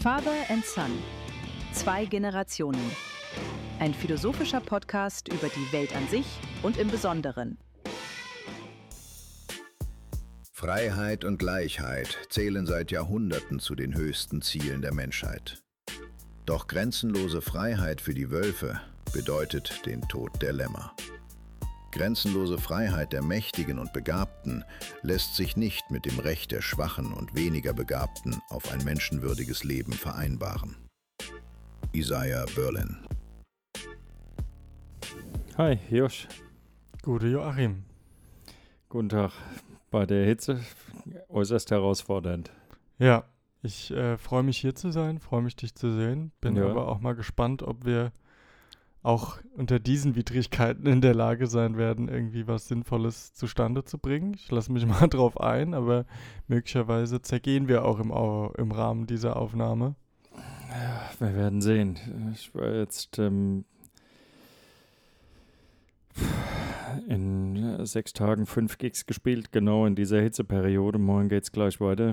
Father and Son. 2 Generationen. Ein philosophischer Podcast über die Welt an sich und im Besonderen. Freiheit und Gleichheit zählen seit Jahrhunderten zu den höchsten Zielen der Menschheit. Doch grenzenlose Freiheit für die Wölfe bedeutet den Tod der Lämmer. Grenzenlose Freiheit der Mächtigen und Begabten lässt sich nicht mit dem Recht der Schwachen und weniger Begabten auf ein menschenwürdiges Leben vereinbaren. Isaiah Berlin. Hi, Josh. Gute Joachim. Guten Tag. Bei der Hitze äußerst herausfordernd. Ja, ich freue mich hier zu sein, freue mich dich zu sehen. Bin Ja. aber auch mal gespannt, ob wir auch unter diesen Widrigkeiten in der Lage sein werden, irgendwie was Sinnvolles zustande zu bringen. Ich lasse mich mal drauf ein, aber möglicherweise zergehen wir auch im Rahmen dieser Aufnahme. Ja, wir werden sehen. Ich war jetzt in 6 Tagen 5 Gigs gespielt, genau in dieser Hitzeperiode. Morgen geht's gleich weiter.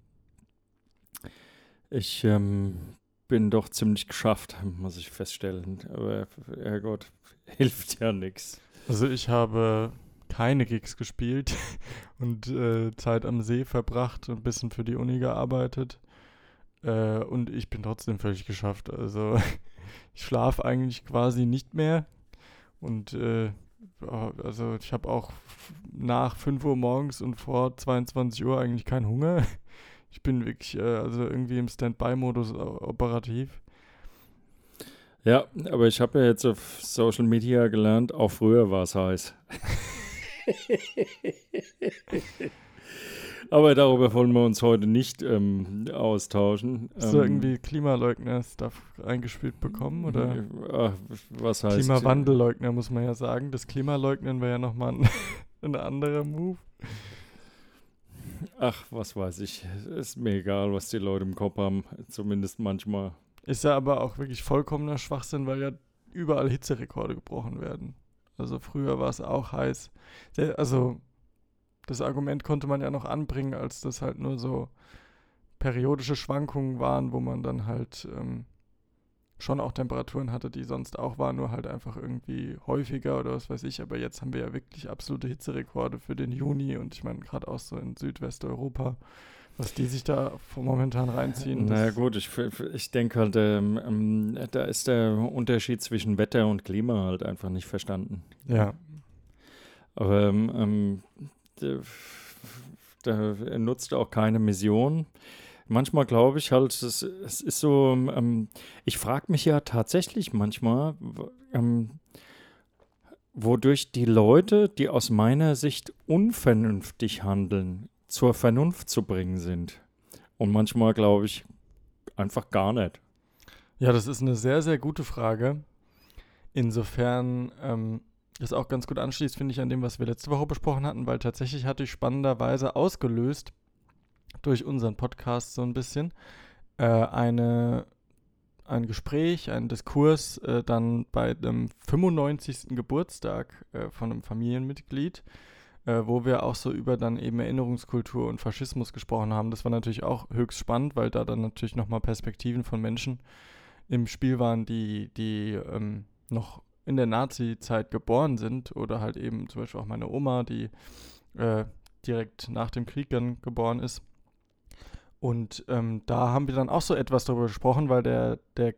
Ich bin doch ziemlich geschafft, muss ich feststellen. Aber Herrgott, hilft ja nichts. Also ich habe keine Gigs gespielt und Zeit am See verbracht und ein bisschen für die Uni gearbeitet. Und ich bin trotzdem völlig geschafft. Also ich schlafe eigentlich quasi nicht mehr. Und also ich habe auch nach 5 Uhr morgens und vor 22 Uhr eigentlich keinen Hunger. Ich bin wirklich also irgendwie im Standby-Modus operativ. Ja, aber ich habe ja jetzt auf Social Media gelernt, auch früher war es heiß. Aber darüber wollen wir uns heute nicht austauschen. Hast du irgendwie Klimaleugner-Stuff eingespielt bekommen? Oder? Was heißt? Klimawandelleugner, muss man ja sagen. Das Klimaleugnen wäre ja nochmal ein anderer Move. Ach, was weiß ich. Ist mir egal, was die Leute im Kopf haben. Zumindest manchmal. Ist ja aber auch wirklich vollkommener Schwachsinn, weil ja überall Hitzerekorde gebrochen werden. Also früher war es auch heiß. Also das Argument konnte man ja noch anbringen, als das halt nur so periodische Schwankungen waren, wo man dann halt schon auch Temperaturen hatte, die sonst auch waren, nur halt einfach irgendwie häufiger oder was weiß ich. Aber jetzt haben wir ja wirklich absolute Hitzerekorde für den Juni und ich meine gerade auch so in Südwesteuropa, was die sich da momentan reinziehen. Naja gut, ich denke halt, da ist der Unterschied zwischen Wetter und Klima halt einfach nicht verstanden. Ja. Aber da nutzt auch keine Mission. Manchmal glaube ich halt, es ist so, ich frage mich ja tatsächlich manchmal, wodurch die Leute, die aus meiner Sicht unvernünftig handeln, zur Vernunft zu bringen sind. Und manchmal glaube ich einfach gar nicht. Ja, das ist eine sehr, sehr gute Frage. Insofern das auch ganz gut anschließt, finde ich, an dem, was wir letzte Woche besprochen hatten, weil tatsächlich hatte ich spannenderweise ausgelöst durch unseren Podcast so ein bisschen ein Gespräch, ein Diskurs dann bei dem 95. Geburtstag von einem Familienmitglied, wo wir auch so über dann eben Erinnerungskultur und Faschismus gesprochen haben. Das war natürlich auch höchst spannend, weil da dann natürlich nochmal Perspektiven von Menschen im Spiel waren, die noch in der Nazi-Zeit geboren sind oder halt eben zum Beispiel auch meine Oma, die direkt nach dem Krieg dann geboren ist. Und da haben wir dann auch so etwas darüber gesprochen, weil das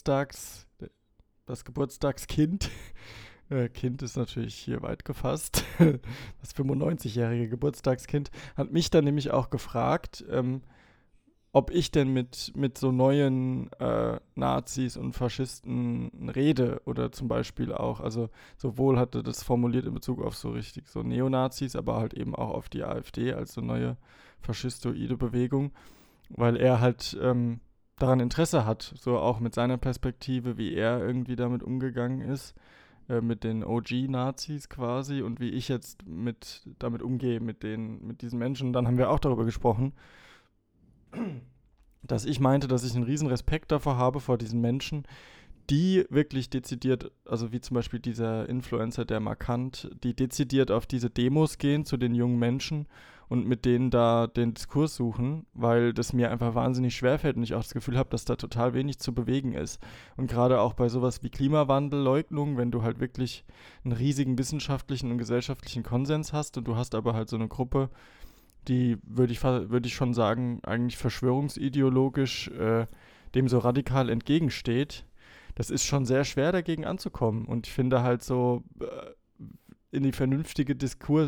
Geburtstagskind, Kind ist natürlich hier weit gefasst, das 95-jährige Geburtstagskind, hat mich dann nämlich auch gefragt, ob ich denn mit so neuen Nazis und Faschisten rede oder zum Beispiel auch, also sowohl hatte das formuliert in Bezug auf so richtig so Neonazis, aber halt eben auch auf die AfD als so neue faschistoide Bewegung, weil er halt daran Interesse hat, so auch mit seiner Perspektive, wie er irgendwie damit umgegangen ist, mit den OG-Nazis quasi und wie ich jetzt damit umgehe mit diesen Menschen. Dann haben wir auch darüber gesprochen, dass ich meinte, dass ich einen riesen Respekt davor habe, vor diesen Menschen, die wirklich dezidiert, also wie zum Beispiel dieser Influencer, der Markant, die dezidiert auf diese Demos gehen zu den jungen Menschen und mit denen da den Diskurs suchen, weil das mir einfach wahnsinnig schwerfällt und ich auch das Gefühl habe, dass da total wenig zu bewegen ist. Und gerade auch bei sowas wie Klimawandelleugnung, wenn du halt wirklich einen riesigen wissenschaftlichen und gesellschaftlichen Konsens hast und du hast aber halt so eine Gruppe, die, würde ich schon sagen, eigentlich verschwörungsideologisch dem so radikal entgegensteht, das ist schon sehr schwer dagegen anzukommen. Und ich finde halt so, in den vernünftigen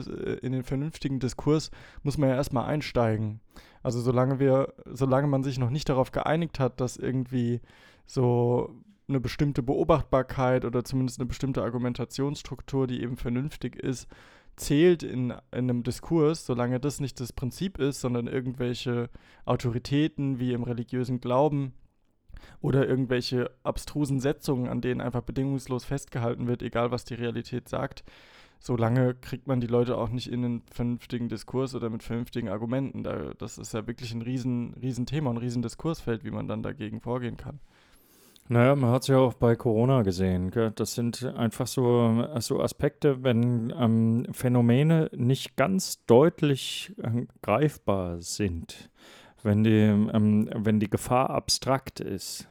Diskurs muss man ja erstmal einsteigen. Also solange man sich noch nicht darauf geeinigt hat, dass irgendwie so eine bestimmte Beobachtbarkeit oder zumindest eine bestimmte Argumentationsstruktur, die eben vernünftig ist, zählt in einem Diskurs, solange das nicht das Prinzip ist, sondern irgendwelche Autoritäten wie im religiösen Glauben oder irgendwelche abstrusen Setzungen, an denen einfach bedingungslos festgehalten wird, egal was die Realität sagt, solange kriegt man die Leute auch nicht in einen vernünftigen Diskurs oder mit vernünftigen Argumenten. Das ist ja wirklich ein riesen Thema, ein riesen Diskursfeld, wie man dann dagegen vorgehen kann. Naja, man hat es ja auch bei Corona gesehen. Gell? Das sind einfach so Aspekte, wenn Phänomene nicht ganz deutlich greifbar sind. Wenn die Gefahr abstrakt ist,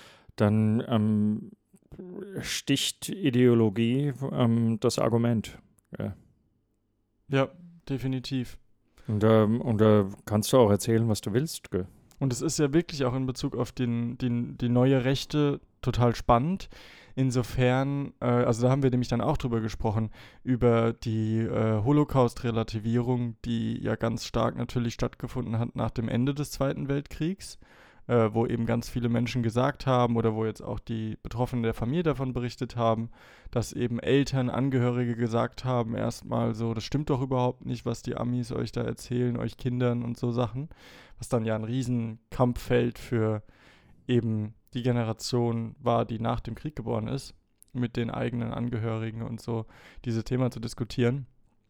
dann sticht Ideologie das Argument. Ja, definitiv. Und da kannst du auch erzählen, was du willst. Gell? Und es ist ja wirklich auch in Bezug auf die neue Rechte total spannend. Insofern, also da haben wir nämlich dann auch drüber gesprochen, über die Holocaust-Relativierung, die ja ganz stark natürlich stattgefunden hat nach dem Ende des Zweiten Weltkriegs, wo eben ganz viele Menschen gesagt haben oder wo jetzt auch die Betroffenen der Familie davon berichtet haben, dass eben Eltern, Angehörige gesagt haben, erstmal so, das stimmt doch überhaupt nicht, was die Amis euch da erzählen, euch Kindern und so Sachen, was dann ja ein Riesenkampffeld für eben die Generation war, die nach dem Krieg geboren ist, mit den eigenen Angehörigen und so diese Themen zu diskutieren.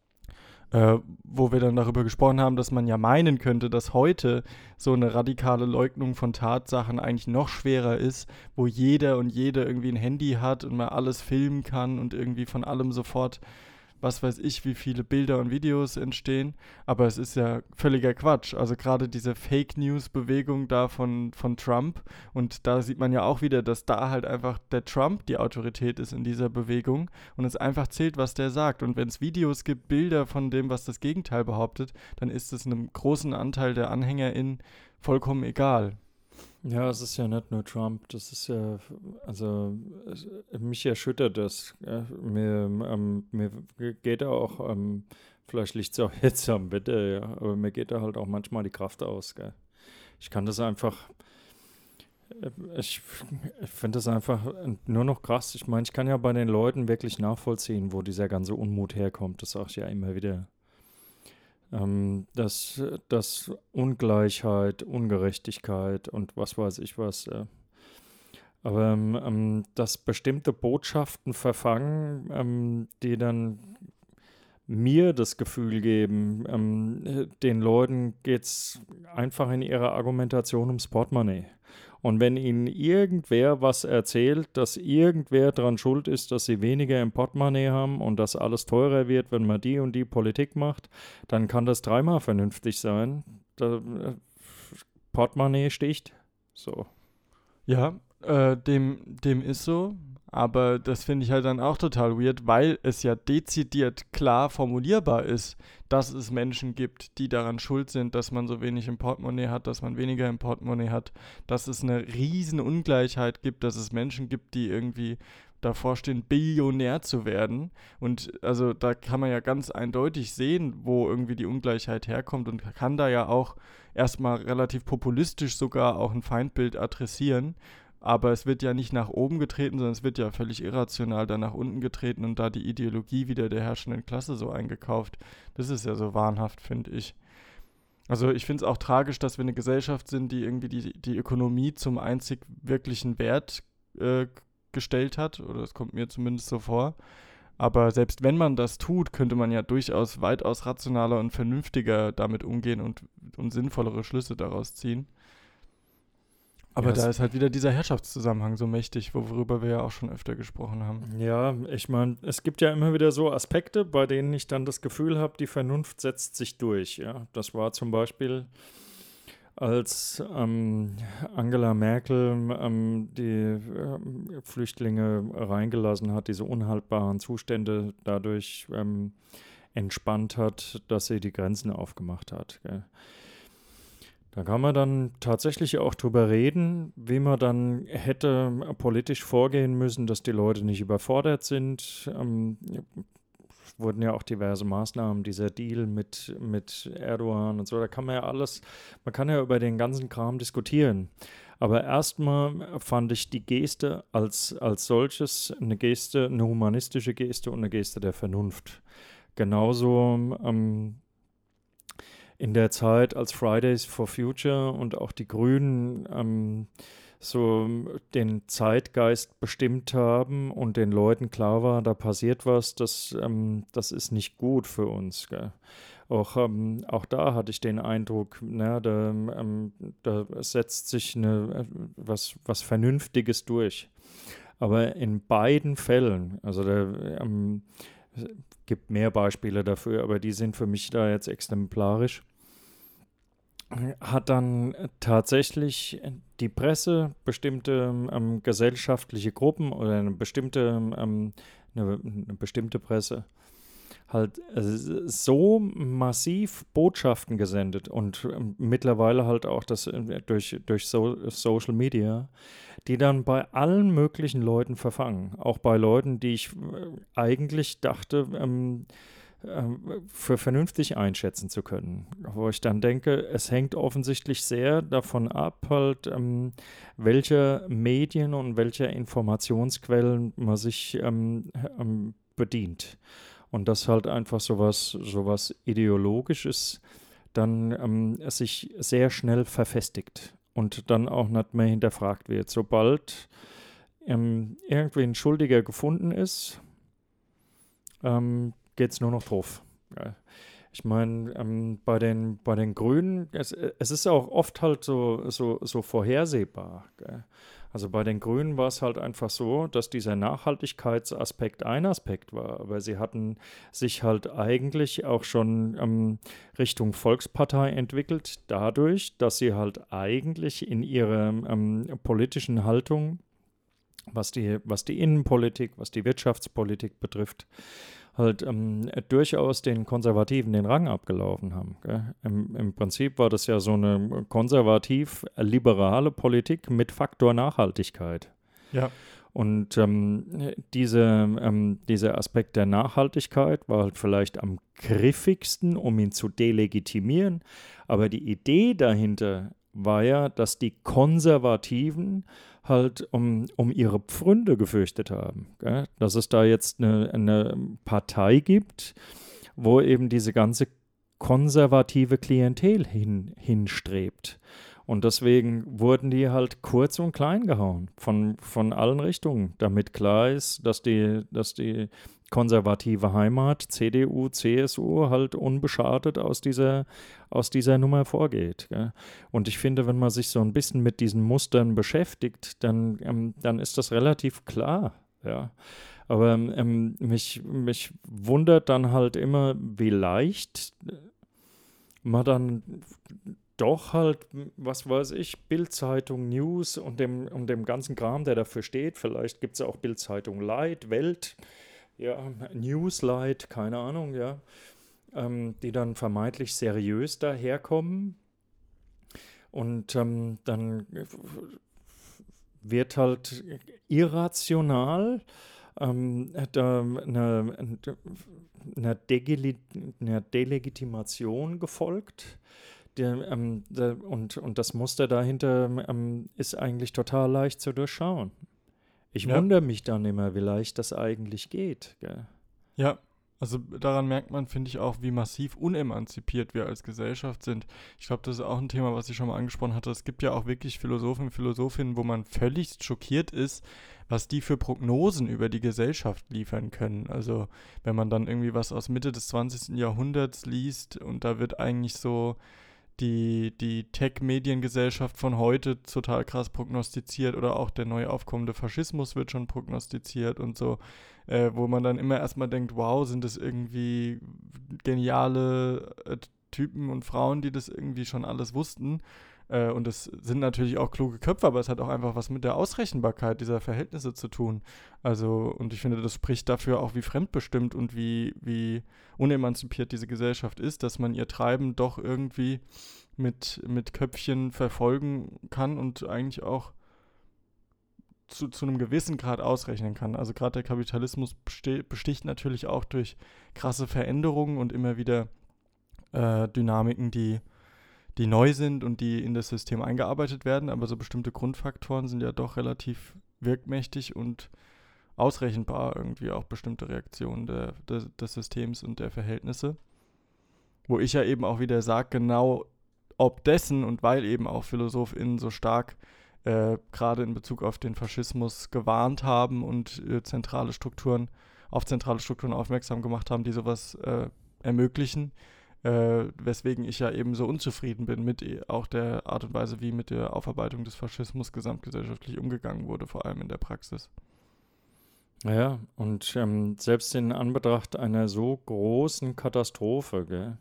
Wo wir dann darüber gesprochen haben, dass man ja meinen könnte, dass heute so eine radikale Leugnung von Tatsachen eigentlich noch schwerer ist, wo jeder und jede irgendwie ein Handy hat und man alles filmen kann und irgendwie von allem sofort, was weiß ich, wie viele Bilder und Videos entstehen. Aber es ist ja völliger Quatsch. Also gerade diese Fake-News-Bewegung da von Trump. Und da sieht man ja auch wieder, dass da halt einfach der Trump die Autorität ist in dieser Bewegung und es einfach zählt, was der sagt. Und wenn es Videos gibt, Bilder von dem, was das Gegenteil behauptet, dann ist es einem großen Anteil der AnhängerInnen vollkommen egal. Ja, es ist ja nicht nur Trump, das ist ja, also mich erschüttert das. Ja. Mir geht da auch, vielleicht liegt es auch jetzt am Wetter, ja, aber mir geht da halt auch manchmal die Kraft aus. Gell. Ich kann das einfach, ich finde das einfach nur noch krass. Ich meine, ich kann ja bei den Leuten wirklich nachvollziehen, wo dieser ganze Unmut herkommt, das sage ich ja immer wieder. Dass Ungleichheit, Ungerechtigkeit und was weiß ich was. Aber dass bestimmte Botschaften verfangen, die dann mir das Gefühl geben, den Leuten geht es einfach in ihrer Argumentation ums Portemonnaie. Und wenn ihnen irgendwer was erzählt, dass irgendwer daran schuld ist, dass sie weniger im Portemonnaie haben und dass alles teurer wird, wenn man die und die Politik macht, dann kann das dreimal vernünftig sein. Portemonnaie sticht. So. Ja, dem ist so. Aber das finde ich halt dann auch total weird, weil es ja dezidiert klar formulierbar ist, dass es Menschen gibt, die daran schuld sind, dass man so wenig im Portemonnaie hat, dass man weniger im Portemonnaie hat, dass es eine riesen Ungleichheit gibt, dass es Menschen gibt, die irgendwie davor stehen, Billionär zu werden. Und also da kann man ja ganz eindeutig sehen, wo irgendwie die Ungleichheit herkommt und kann da ja auch erstmal relativ populistisch sogar auch ein Feindbild adressieren. Aber es wird ja nicht nach oben getreten, sondern es wird ja völlig irrational da nach unten getreten und da die Ideologie wieder der herrschenden Klasse so eingekauft. Das ist ja so wahnhaft, finde ich. Also ich finde es auch tragisch, dass wir eine Gesellschaft sind, die irgendwie die Ökonomie zum einzig wirklichen Wert gestellt hat. Oder das kommt mir zumindest so vor. Aber selbst wenn man das tut, könnte man ja durchaus weitaus rationaler und vernünftiger damit umgehen und sinnvollere Schlüsse daraus ziehen. Aber da ist halt wieder dieser Herrschaftszusammenhang so mächtig, worüber wir ja auch schon öfter gesprochen haben. Ja, ich meine, es gibt ja immer wieder so Aspekte, bei denen ich dann das Gefühl habe, die Vernunft setzt sich durch. Ja, das war zum Beispiel, als Angela Merkel die Flüchtlinge reingelassen hat, diese unhaltbaren Zustände dadurch entspannt hat, dass sie die Grenzen aufgemacht hat. Gell. Da kann man dann tatsächlich auch drüber reden, wie man dann hätte politisch vorgehen müssen, dass die Leute nicht überfordert sind. Wurden ja auch diverse Maßnahmen, dieser Deal mit Erdogan und so, da kann man ja alles, man kann ja über den ganzen Kram diskutieren. Aber erstmal fand ich die Geste als solches eine Geste, eine humanistische Geste und eine Geste der Vernunft. Genauso in der Zeit, als Fridays for Future und auch die Grünen so den Zeitgeist bestimmt haben und den Leuten klar war, da passiert was, das ist nicht gut für uns. Gell. Auch da hatte ich den Eindruck, da setzt sich was Vernünftiges durch. Aber in beiden Fällen, also es gibt mehr Beispiele dafür, aber die sind für mich da jetzt exemplarisch, hat dann tatsächlich die Presse, bestimmte gesellschaftliche Gruppen oder eine bestimmte Presse halt so massiv Botschaften gesendet und mittlerweile halt auch das durch Social Media, die dann bei allen möglichen Leuten verfangen. Auch bei Leuten, die ich eigentlich dachte, für vernünftig einschätzen zu können. Wo ich dann denke, es hängt offensichtlich sehr davon ab, halt, welche Medien und welche Informationsquellen man sich bedient. Und dass halt einfach sowas Ideologisches dann sich sehr schnell verfestigt und dann auch nicht mehr hinterfragt wird. Sobald irgendwie ein Schuldiger gefunden ist, geht es nur noch drauf. Ja. Ich meine, bei den Grünen, es ist auch oft halt so vorhersehbar. Gell? Also bei den Grünen war es halt einfach so, dass dieser Nachhaltigkeitsaspekt ein Aspekt war, aber sie hatten sich halt eigentlich auch schon Richtung Volkspartei entwickelt, dadurch, dass sie halt eigentlich in ihrer politischen Haltung, was die Innenpolitik, was die Wirtschaftspolitik betrifft, halt durchaus den Konservativen den Rang abgelaufen haben. Gell? Im Prinzip war das ja so eine konservativ-liberale Politik mit Faktor Nachhaltigkeit. Ja. Und dieser Aspekt der Nachhaltigkeit war halt vielleicht am griffigsten, um ihn zu delegitimieren. Aber die Idee dahinter war ja, dass die Konservativen halt um ihre Pfründe gefürchtet haben. Gell? Dass es da jetzt eine Partei gibt, wo eben diese ganze konservative Klientel hinstrebt. Und deswegen wurden die halt kurz und klein gehauen von allen Richtungen, damit klar ist, dass die konservative Heimat, CDU, CSU, halt unbeschadet aus dieser Nummer vorgeht. Gell? Und ich finde, wenn man sich so ein bisschen mit diesen Mustern beschäftigt, dann ist das relativ klar. Ja? Aber mich wundert dann halt immer, wie leicht man dann doch halt, was weiß ich, Bild-Zeitung, News und dem ganzen Kram, der dafür steht. Vielleicht gibt es ja auch Bild-Zeitung Light, Welt, ja, Newslight, keine Ahnung, ja, die dann vermeintlich seriös daherkommen. Und dann wird halt irrational einer Delegitimation gefolgt. Und das Muster dahinter ist eigentlich total leicht zu durchschauen. Ich wundere mich dann immer, wie leicht das eigentlich geht. Gell? Ja, also daran merkt man, finde ich, auch, wie massiv unemanzipiert wir als Gesellschaft sind. Ich glaube, das ist auch ein Thema, was ich schon mal angesprochen hatte. Es gibt ja auch wirklich Philosophen und Philosophinnen, wo man völlig schockiert ist, was die für Prognosen über die Gesellschaft liefern können. Also wenn man dann irgendwie was aus Mitte des 20. Jahrhunderts liest und da wird eigentlich so die Tech-Mediengesellschaft von heute total krass prognostiziert oder auch der neu aufkommende Faschismus wird schon prognostiziert und so, wo man dann immer erstmal denkt, wow, sind das irgendwie geniale Typen und Frauen, die das irgendwie schon alles wussten. Und es sind natürlich auch kluge Köpfe, aber es hat auch einfach was mit der Ausrechenbarkeit dieser Verhältnisse zu tun. Also, und ich finde, das spricht dafür auch, wie fremdbestimmt und wie unemanzipiert diese Gesellschaft ist, dass man ihr Treiben doch irgendwie mit Köpfchen verfolgen kann und eigentlich auch zu einem gewissen Grad ausrechnen kann. Also gerade der Kapitalismus besticht natürlich auch durch krasse Veränderungen und immer wieder Dynamiken, die neu sind und die in das System eingearbeitet werden, aber so bestimmte Grundfaktoren sind ja doch relativ wirkmächtig und ausrechenbar, irgendwie auch bestimmte Reaktionen des Systems und der Verhältnisse. Wo ich ja eben auch wieder sage, genau ob dessen und weil eben auch PhilosophInnen so stark gerade in Bezug auf den Faschismus gewarnt haben und zentrale Strukturen aufmerksam gemacht haben, die sowas ermöglichen, weswegen ich ja eben so unzufrieden bin mit auch der Art und Weise, wie mit der Aufarbeitung des Faschismus gesamtgesellschaftlich umgegangen wurde, vor allem in der Praxis. Ja, und selbst in Anbetracht einer so großen Katastrophe, gell,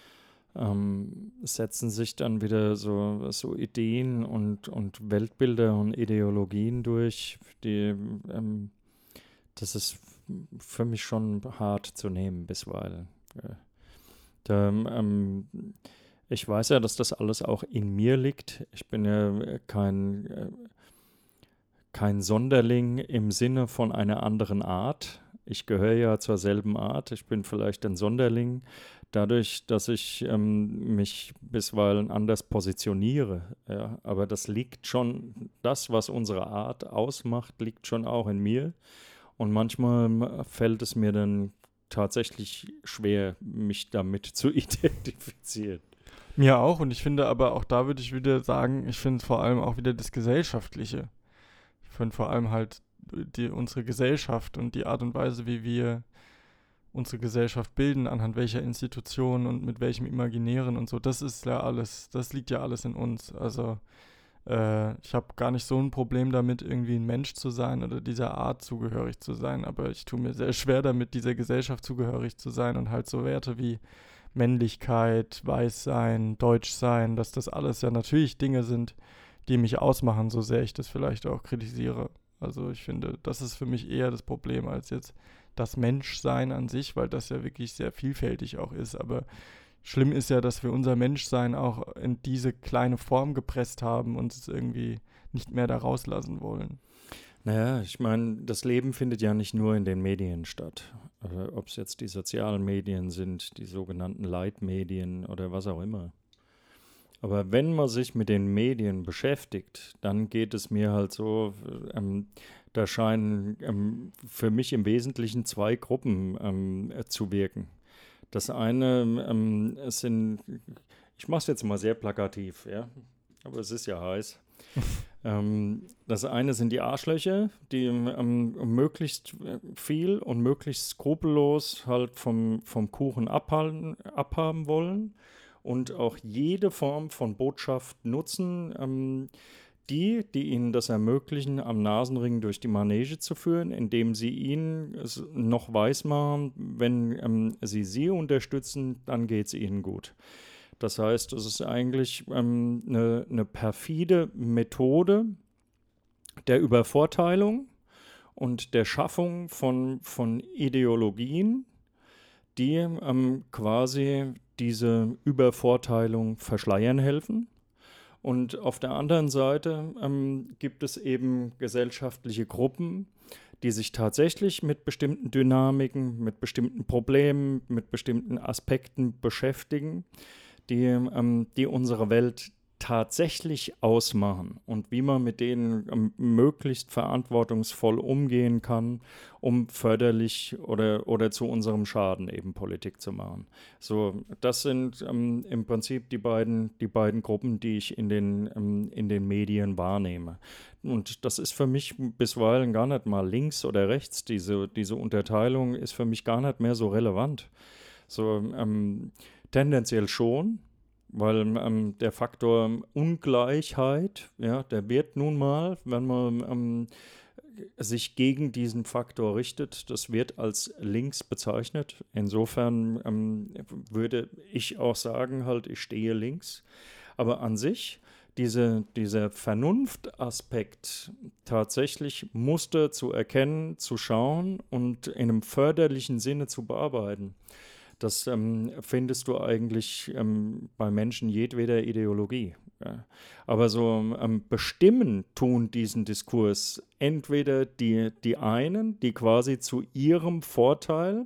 setzen sich dann wieder so Ideen und Weltbilder und Ideologien durch, das ist für mich schon hart zu nehmen bisweilen. Gell. Ich weiß ja, dass das alles auch in mir liegt. Ich bin ja kein Sonderling im Sinne von einer anderen Art. Ich gehöre ja zur selben Art. Ich bin vielleicht ein Sonderling dadurch, dass ich mich bisweilen anders positioniere. Ja. Aber das was unsere Art ausmacht, liegt schon auch in mir. Und manchmal fällt es mir dann tatsächlich schwer, mich damit zu identifizieren. Mir auch, und ich finde aber auch da würde ich wieder sagen, ich finde vor allem auch wieder das Gesellschaftliche. Ich finde vor allem halt unsere Gesellschaft und die Art und Weise, wie wir unsere Gesellschaft bilden, anhand welcher Institutionen und mit welchem Imaginären und so, das liegt ja alles in uns. Also ich habe gar nicht so ein Problem damit, irgendwie ein Mensch zu sein oder dieser Art zugehörig zu sein, aber ich tue mir sehr schwer damit, dieser Gesellschaft zugehörig zu sein und halt so Werte wie Männlichkeit, Weißsein, Deutschsein, dass das alles ja natürlich Dinge sind, die mich ausmachen, so sehr ich das vielleicht auch kritisiere. Also ich finde, das ist für mich eher das Problem als jetzt das Menschsein an sich, weil das ja wirklich sehr vielfältig auch ist, aber schlimm ist ja, dass wir unser Menschsein auch in diese kleine Form gepresst haben und es irgendwie nicht mehr da rauslassen wollen. Naja, ich meine, das Leben findet ja nicht nur in den Medien statt. Ob es jetzt die sozialen Medien sind, die sogenannten Leitmedien oder was auch immer. Aber wenn man sich mit den Medien beschäftigt, dann geht es mir halt so, da scheinen für mich im Wesentlichen zwei Gruppen zu wirken. Das eine ich mache es jetzt mal sehr plakativ, ja, aber es ist ja heiß. Das eine sind die Arschlöcher, die möglichst viel und möglichst skrupellos halt vom Kuchen abhaben wollen und auch jede Form von Botschaft nutzen, die ihnen das ermöglichen, am Nasenring durch die Manege zu führen, indem sie ihnen noch weismachen, wenn sie unterstützen, dann geht es ihnen gut. Das heißt, es ist eigentlich eine perfide Methode der Übervorteilung und der Schaffung von Ideologien, die quasi diese Übervorteilung verschleiern helfen. Und auf der anderen Seite gibt es eben gesellschaftliche Gruppen, die sich tatsächlich mit bestimmten Dynamiken, mit bestimmten Problemen, mit bestimmten Aspekten beschäftigen, die unsere Welt tatsächlich ausmachen und wie man mit denen möglichst verantwortungsvoll umgehen kann, um förderlich oder zu unserem Schaden eben Politik zu machen. So, das sind im Prinzip die beiden Gruppen, die ich in den Medien wahrnehme. Und das ist für mich bisweilen gar nicht mal links oder rechts. Diese Unterteilung ist für mich gar nicht mehr so relevant. So, tendenziell schon, Weil der Faktor Ungleichheit, ja, der wird nun mal, wenn man sich gegen diesen Faktor richtet, das wird als links bezeichnet. Insofern würde ich auch sagen, halt, ich stehe links. Aber an sich, dieser Vernunftaspekt, tatsächlich Muster zu erkennen, zu schauen und in einem förderlichen Sinne zu bearbeiten, das findest du eigentlich bei Menschen jedweder Ideologie. Ja. Aber so bestimmen tun diesen Diskurs entweder die einen, die quasi zu ihrem Vorteil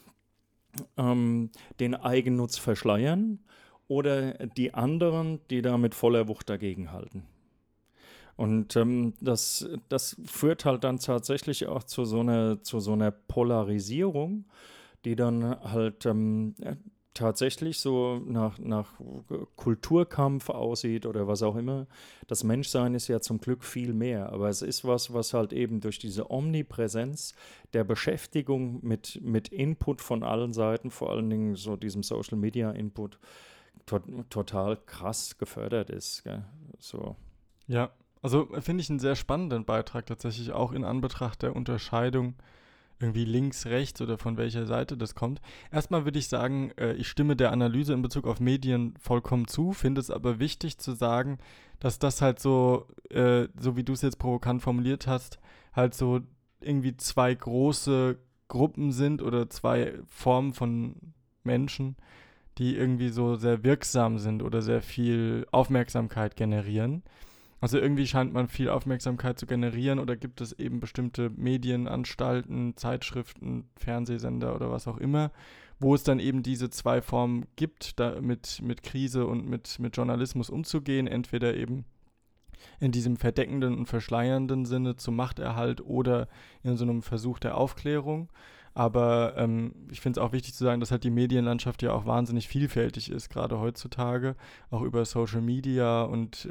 den Eigennutz verschleiern, oder die anderen, die da mit voller Wucht dagegenhalten. Und das führt halt dann tatsächlich auch zu so einer Polarisierung, die dann halt tatsächlich so nach Kulturkampf aussieht oder was auch immer. Das Menschsein ist ja zum Glück viel mehr, aber es ist was halt eben durch diese Omnipräsenz der Beschäftigung mit Input von allen Seiten, vor allen Dingen so diesem Social-Media-Input, total krass gefördert ist. Gell? So. Ja, also finde ich einen sehr spannenden Beitrag tatsächlich auch in Anbetracht der Unterscheidung irgendwie links, rechts oder von welcher Seite das kommt. Erstmal würde ich sagen, ich stimme der Analyse in Bezug auf Medien vollkommen zu, finde es aber wichtig zu sagen, dass das halt so wie du es jetzt provokant formuliert hast, halt so irgendwie zwei große Gruppen sind oder zwei Formen von Menschen, die irgendwie so sehr wirksam sind oder sehr viel Aufmerksamkeit generieren. Also irgendwie scheint man viel Aufmerksamkeit zu generieren oder gibt es eben bestimmte Medienanstalten, Zeitschriften, Fernsehsender oder was auch immer, wo es dann eben diese zwei Formen gibt, da mit Krise und mit Journalismus umzugehen, entweder eben in diesem verdeckenden und verschleiernden Sinne zum Machterhalt oder in so einem Versuch der Aufklärung. Aber ich finde es auch wichtig zu sagen, dass halt die Medienlandschaft ja auch wahnsinnig vielfältig ist, gerade heutzutage, auch über Social Media und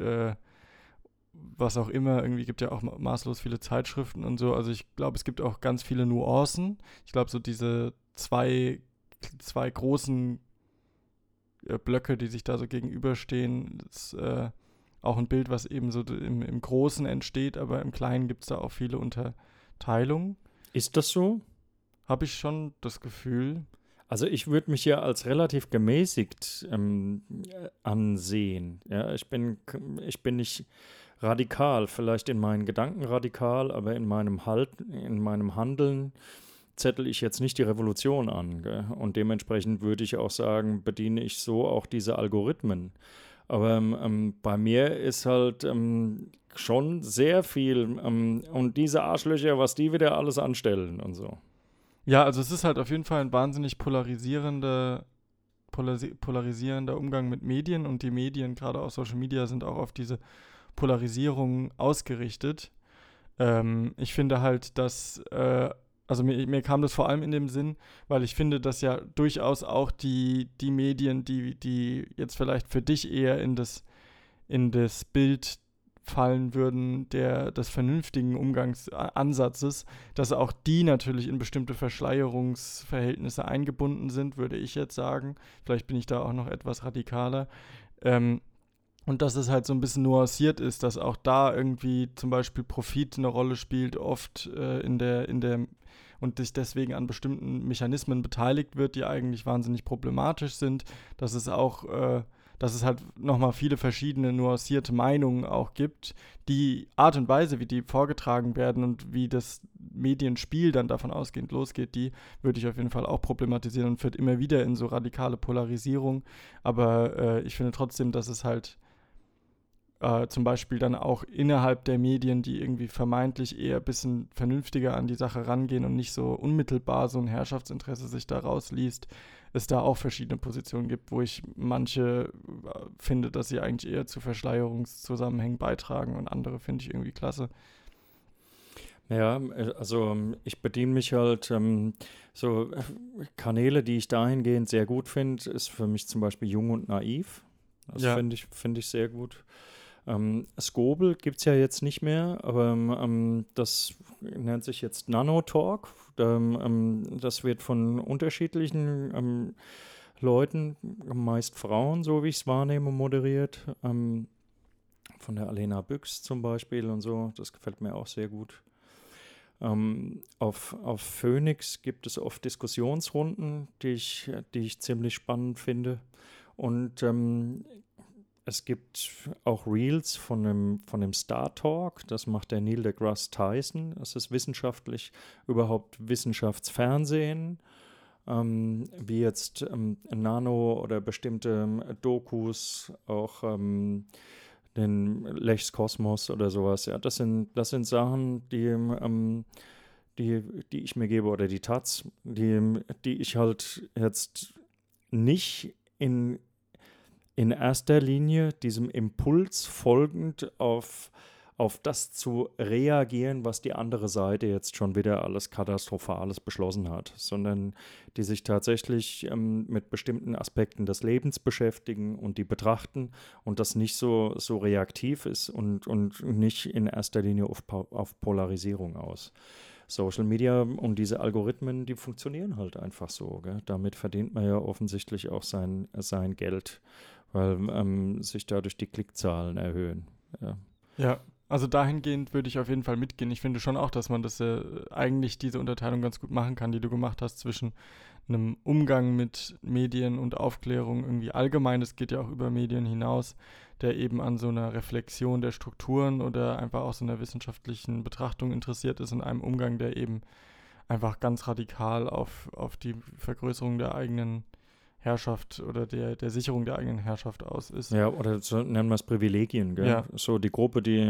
was auch immer. Irgendwie gibt ja auch maßlos viele Zeitschriften und so. Also ich glaube, es gibt auch ganz viele Nuancen. Ich glaube, so diese zwei großen Blöcke, die sich da so gegenüberstehen, ist auch ein Bild, was eben so im Großen entsteht, aber im Kleinen gibt es da auch viele Unterteilungen. Ist das so? Habe ich schon das Gefühl. Also ich würde mich ja als relativ gemäßigt ansehen. Ja, ich bin nicht radikal, vielleicht in meinen Gedanken radikal, aber in meinem Handeln zettel ich jetzt nicht die Revolution an. Gell? Und dementsprechend würde ich auch sagen, bediene ich so auch diese Algorithmen. Aber bei mir ist halt schon sehr viel und diese Arschlöcher, was die wieder alles anstellen und so. Ja, also es ist halt auf jeden Fall ein wahnsinnig polarisierender Umgang mit Medien und die Medien, gerade auch Social Media, sind auch auf diese Polarisierung ausgerichtet. Ich finde halt, dass, also mir kam das vor allem in dem Sinn, weil ich finde, dass ja durchaus auch die Medien, die jetzt vielleicht für dich eher in das Bild fallen würden, des vernünftigen Umgangsansatzes, dass auch die natürlich in bestimmte Verschleierungsverhältnisse eingebunden sind, würde ich jetzt sagen. Vielleicht bin ich da auch noch etwas radikaler. Und dass es halt so ein bisschen nuanciert ist, dass auch da irgendwie zum Beispiel Profit eine Rolle spielt, oft und sich deswegen an bestimmten Mechanismen beteiligt wird, die eigentlich wahnsinnig problematisch sind, dass es halt nochmal viele verschiedene nuancierte Meinungen auch gibt. Die Art und Weise, wie die vorgetragen werden und wie das Medienspiel dann davon ausgehend losgeht, die würde ich auf jeden Fall auch problematisieren und führt immer wieder in so radikale Polarisierung. Aber ich finde trotzdem, dass es halt zum Beispiel dann auch innerhalb der Medien, die irgendwie vermeintlich eher ein bisschen vernünftiger an die Sache rangehen und nicht so unmittelbar so ein Herrschaftsinteresse sich da rausliest, es da auch verschiedene Positionen gibt, wo ich manche finde, dass sie eigentlich eher zu Verschleierungszusammenhängen beitragen und andere finde ich irgendwie klasse. Ja, also ich bediene mich halt so Kanäle, die ich dahingehend sehr gut finde, ist für mich zum Beispiel Jung und Naiv. Das finde ich sehr gut. Skobel gibt es ja jetzt nicht mehr, aber das nennt sich jetzt Nanotalk. Das wird von unterschiedlichen Leuten, meist Frauen, so wie ich es wahrnehme, moderiert. Von der Alena Büchs zum Beispiel und so. Das gefällt mir auch sehr gut. Auf Phoenix gibt es oft Diskussionsrunden, die ich ziemlich spannend finde. Und es gibt auch Reels von dem Star Talk, das macht der Neil deGrasse Tyson. Das ist überhaupt Wissenschaftsfernsehen, wie jetzt Nano oder bestimmte Dokus, auch den Lechs Kosmos oder sowas. Ja, das sind Sachen, die ich mir gebe, oder die Taz, die ich halt jetzt nicht in erster Linie diesem Impuls folgend auf das zu reagieren, was die andere Seite jetzt schon wieder alles Katastrophales beschlossen hat, sondern die sich tatsächlich mit bestimmten Aspekten des Lebens beschäftigen und die betrachten und das nicht so reaktiv ist und nicht in erster Linie auf Polarisierung aus. Social Media und diese Algorithmen, die funktionieren halt einfach so. Gell? Damit verdient man ja offensichtlich auch sein Geld, weil sich dadurch die Klickzahlen erhöhen. Ja, also dahingehend würde ich auf jeden Fall mitgehen. Ich finde schon auch, dass man das eigentlich diese Unterteilung ganz gut machen kann, die du gemacht hast zwischen einem Umgang mit Medien und Aufklärung irgendwie allgemein, das geht ja auch über Medien hinaus, der eben an so einer Reflexion der Strukturen oder einfach auch so einer wissenschaftlichen Betrachtung interessiert ist, in einem Umgang, der eben einfach ganz radikal auf die Vergrößerung der eigenen Herrschaft oder der Sicherung der eigenen Herrschaft aus ist. Ja, oder so nennen wir es Privilegien, gell? Ja. So die Gruppe, die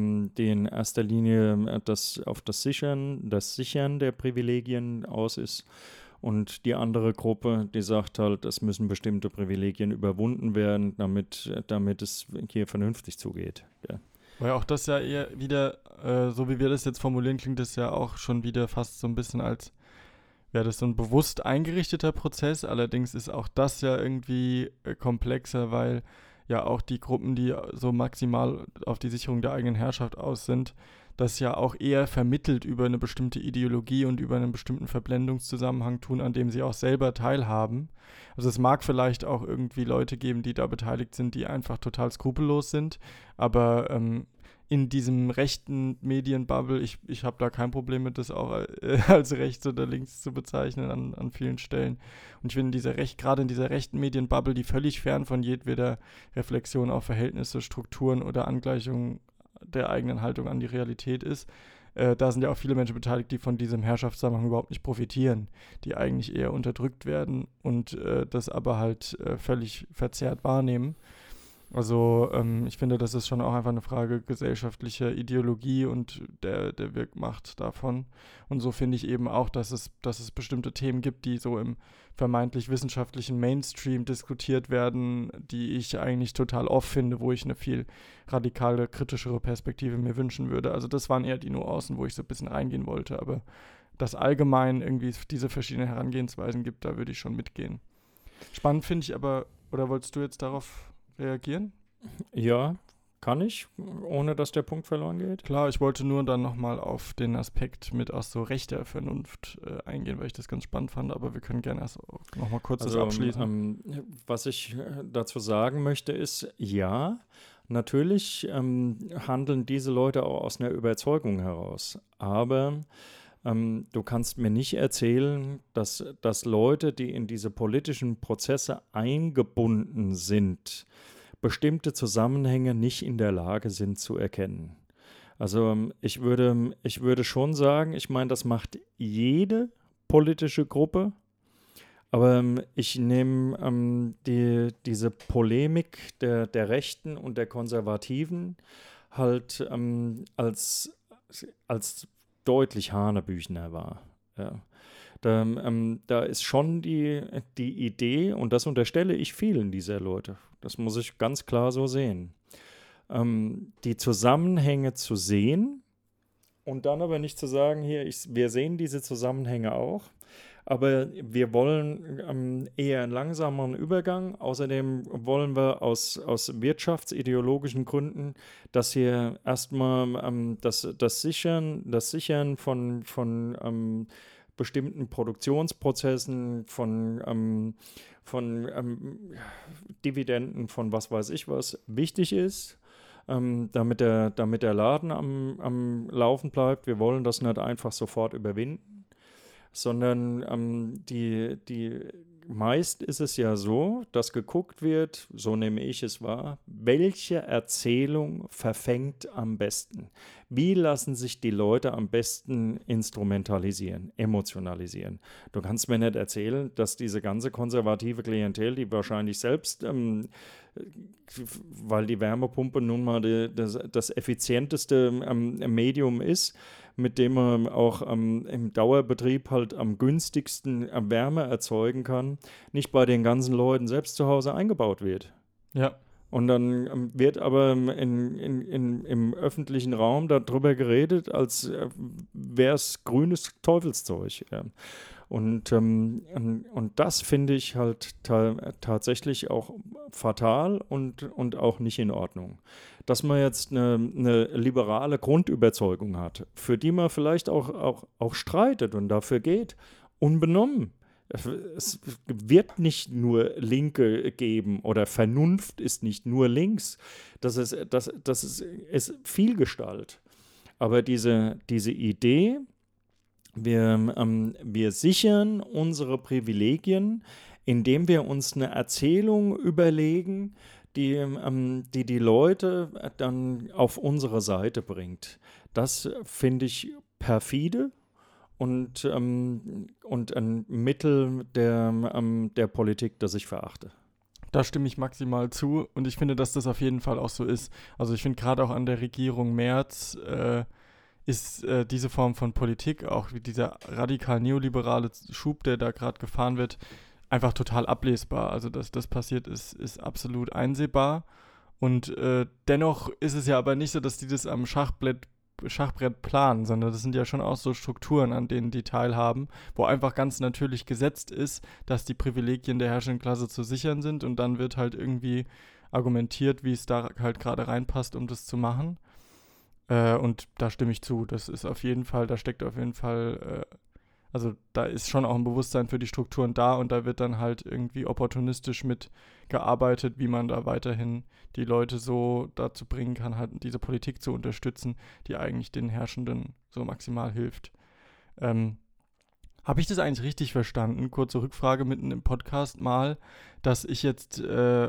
in erster Linie auf das Sichern der Privilegien aus ist, und die andere Gruppe, die sagt halt, es müssen bestimmte Privilegien überwunden werden, damit es hier vernünftig zugeht. Gell? Weil auch das ja eher wieder, so wie wir das jetzt formulieren, klingt das ja auch schon wieder fast so ein bisschen als wäre das so ein bewusst eingerichteter Prozess. Allerdings ist auch das ja irgendwie komplexer, weil ja auch die Gruppen, die so maximal auf die Sicherung der eigenen Herrschaft aus sind, das ja auch eher vermittelt über eine bestimmte Ideologie und über einen bestimmten Verblendungszusammenhang tun, an dem sie auch selber teilhaben. Also es mag vielleicht auch irgendwie Leute geben, die da beteiligt sind, die einfach total skrupellos sind, aber in diesem rechten Medienbubble, ich habe da kein Problem mit, das auch als rechts oder links zu bezeichnen an vielen Stellen. Und ich finde, gerade in dieser rechten Medienbubble, die völlig fern von jedweder Reflexion auf Verhältnisse, Strukturen oder Angleichung der eigenen Haltung an die Realität ist, da sind ja auch viele Menschen beteiligt, die von diesem Herrschaftszusammenhang überhaupt nicht profitieren, die eigentlich eher unterdrückt werden und das aber halt völlig verzerrt wahrnehmen. Also ich finde, das ist schon auch einfach eine Frage gesellschaftlicher Ideologie und der Wirkmacht davon. Und so finde ich eben auch, dass es bestimmte Themen gibt, die so im vermeintlich wissenschaftlichen Mainstream diskutiert werden, die ich eigentlich total off finde, wo ich eine viel radikale, kritischere Perspektive mir wünschen würde. Also das waren eher die Nuancen, wo ich so ein bisschen reingehen wollte. Aber dass allgemein irgendwie diese verschiedenen Herangehensweisen gibt, da würde ich schon mitgehen. Spannend finde ich aber, oder wolltest du jetzt darauf reagieren? Ja, kann ich, ohne dass der Punkt verloren geht. Klar, ich wollte nur dann nochmal auf den Aspekt mit aus so rechter Vernunft eingehen, weil ich das ganz spannend fand, aber wir können gerne erst nochmal kurz das abschließen. Was ich dazu sagen möchte ist, ja, natürlich handeln diese Leute auch aus einer Überzeugung heraus, aber du kannst mir nicht erzählen, dass Leute, die in diese politischen Prozesse eingebunden sind, bestimmte Zusammenhänge nicht in der Lage sind zu erkennen. Also ich würde schon sagen, ich meine, das macht jede politische Gruppe, aber ich nehme diese Polemik der Rechten und der Konservativen halt als deutlich hanebüchener wahr. Ja. Da ist schon die Idee, und das unterstelle ich vielen dieser Leute, das muss ich ganz klar so sehen, die Zusammenhänge zu sehen und dann aber nicht zu sagen, wir sehen diese Zusammenhänge auch, aber wir wollen eher einen langsameren Übergang. Außerdem wollen wir aus wirtschaftsideologischen Gründen, dass hier erstmal das Sichern von bestimmten Produktionsprozessen, von Dividenden, von was weiß ich was, wichtig ist, damit der Laden am Laufen bleibt. Wir wollen das nicht einfach sofort überwinden, sondern meist ist es ja so, dass geguckt wird, so nehme ich es wahr, welche Erzählung verfängt am besten? Wie lassen sich die Leute am besten instrumentalisieren, emotionalisieren? Du kannst mir nicht erzählen, dass diese ganze konservative Klientel, die wahrscheinlich selbst, weil die Wärmepumpe nun mal das effizienteste Medium ist, mit dem man auch im Dauerbetrieb halt am günstigsten Wärme erzeugen kann, nicht bei den ganzen Leuten selbst zu Hause eingebaut wird. Ja. Und dann wird aber im öffentlichen Raum darüber geredet, als wäre es grünes Teufelszeug. Ja. Und das finde ich halt tatsächlich auch fatal und auch nicht in Ordnung. Dass man jetzt eine liberale Grundüberzeugung hat, für die man vielleicht auch streitet und dafür geht, unbenommen. Es wird nicht nur Linke geben oder Vernunft ist nicht nur links. Das ist Vielgestalt. Aber diese Idee, wir sichern unsere Privilegien, indem wir uns eine Erzählung überlegen, die Leute dann auf unsere Seite bringt. Das finde ich perfide und ein Mittel der Politik, das ich verachte. Da stimme ich maximal zu und ich finde, dass das auf jeden Fall auch so ist. Also ich finde gerade auch an der Regierung Merz ist diese Form von Politik, auch wie dieser radikal neoliberale Schub, der da gerade gefahren wird, einfach total ablesbar. Also dass das passiert ist absolut einsehbar und dennoch ist es ja aber nicht so, dass die das am Schachbrett planen, sondern das sind ja schon auch so Strukturen, an denen die teilhaben, wo einfach ganz natürlich gesetzt ist, dass die Privilegien der herrschenden Klasse zu sichern sind und dann wird halt irgendwie argumentiert, wie es da halt gerade reinpasst, um das zu machen. Und da stimme ich zu. Das ist auf jeden Fall, da steckt auf jeden Fall, also da ist schon auch ein Bewusstsein für die Strukturen da und da wird dann halt irgendwie opportunistisch mit gearbeitet, wie man da weiterhin die Leute so dazu bringen kann, halt diese Politik zu unterstützen, die eigentlich den Herrschenden so maximal hilft. Habe ich das eigentlich richtig verstanden? Kurze Rückfrage mitten im Podcast mal, dass ich jetzt,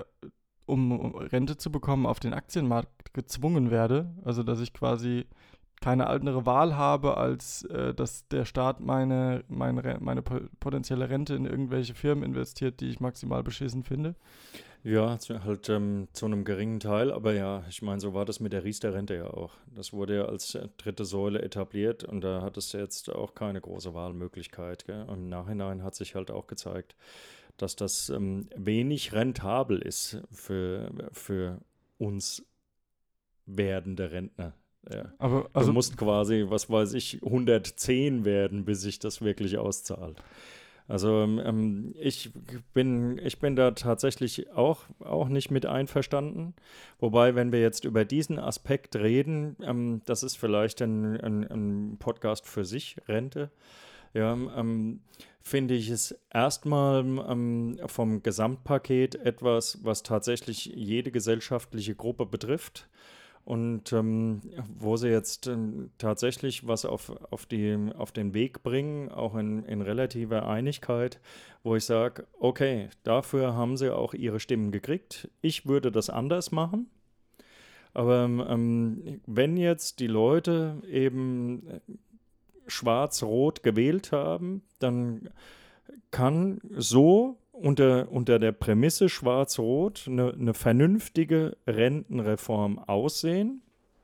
um Rente zu bekommen, auf den Aktienmarkt gezwungen werde, also dass ich quasi keine andere Wahl habe, als dass der Staat meine potenzielle Rente in irgendwelche Firmen investiert, die ich maximal beschissen finde. Ja, halt zu einem geringen Teil, aber ja, ich meine, so war das mit der Riester-Rente ja auch. Das wurde ja als dritte Säule etabliert und da hat es jetzt auch keine große Wahlmöglichkeit. Gell? Und im Nachhinein hat sich halt auch gezeigt, dass das wenig rentabel ist für uns werdende Rentner. Ja. Aber, also, du musst quasi, was weiß ich, 110 werden, bis sich das wirklich auszahlt. Also ich bin da tatsächlich auch nicht mit einverstanden. Wobei, wenn wir jetzt über diesen Aspekt reden, das ist vielleicht ein Podcast für sich, Rente, ja, finde ich es erstmal vom Gesamtpaket etwas, was tatsächlich jede gesellschaftliche Gruppe betrifft. Und wo sie jetzt tatsächlich was auf den Weg bringen, auch in relativer Einigkeit, wo ich sage, okay, dafür haben sie auch ihre Stimmen gekriegt. Ich würde das anders machen. Aber wenn jetzt die Leute eben schwarz-rot gewählt haben, dann kann so unter der Prämisse Schwarz-Rot eine vernünftige Rentenreform aussehen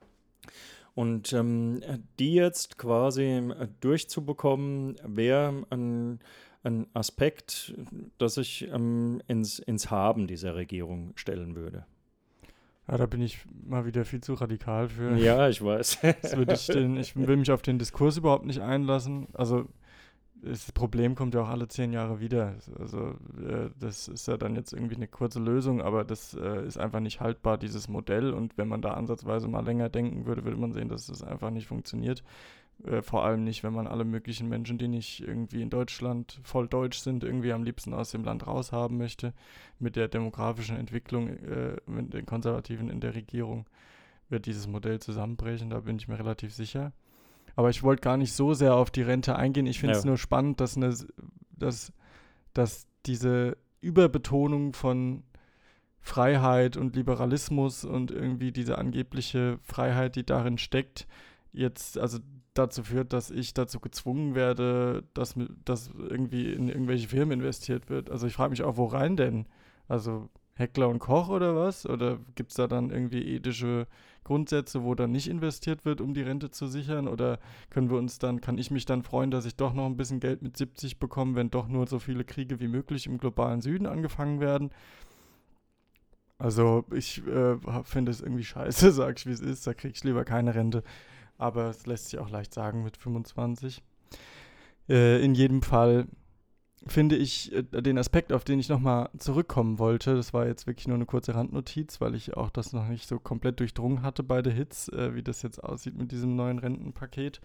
und die jetzt quasi durchzubekommen, wäre ein Aspekt, das ich ins Haben dieser Regierung stellen würde. Ja, da bin ich mal wieder viel zu radikal für. Ja, ich weiß. Ich will mich auf den Diskurs überhaupt nicht einlassen. Also das Problem kommt ja auch alle 10 Jahre wieder. Also das ist ja dann jetzt irgendwie eine kurze Lösung, aber das ist einfach nicht haltbar, dieses Modell. Und wenn man da ansatzweise mal länger denken würde, würde man sehen, dass das einfach nicht funktioniert. Vor allem nicht, wenn man alle möglichen Menschen, die nicht irgendwie in Deutschland voll deutsch sind, irgendwie am liebsten aus dem Land raushaben möchte. Mit der demografischen Entwicklung, mit den Konservativen in der Regierung wird dieses Modell zusammenbrechen, da bin ich mir relativ sicher. Aber ich wollte gar nicht so sehr auf die Rente eingehen. Ich finde es nur spannend, dass diese Überbetonung von Freiheit und Liberalismus und irgendwie diese angebliche Freiheit, die darin steckt, jetzt also dazu führt, dass ich dazu gezwungen werde, dass irgendwie in irgendwelche Firmen investiert wird. Also ich frage mich auch, wo rein denn? Also Heckler und Koch oder was? Oder gibt es da dann irgendwie ethische Grundsätze, wo dann nicht investiert wird, um die Rente zu sichern? Oder kann ich mich dann freuen, dass ich doch noch ein bisschen Geld mit 70 bekomme, wenn doch nur so viele Kriege wie möglich im globalen Süden angefangen werden? Also ich finde es irgendwie scheiße, sag ich wie es ist, da kriege ich lieber keine Rente. Aber es lässt sich auch leicht sagen mit 25. In jedem Fall finde ich den Aspekt, auf den ich nochmal zurückkommen wollte, das war jetzt wirklich nur eine kurze Randnotiz, weil ich auch das noch nicht so komplett durchdrungen hatte, beide Hits, wie das jetzt aussieht mit diesem neuen Rentenpaket.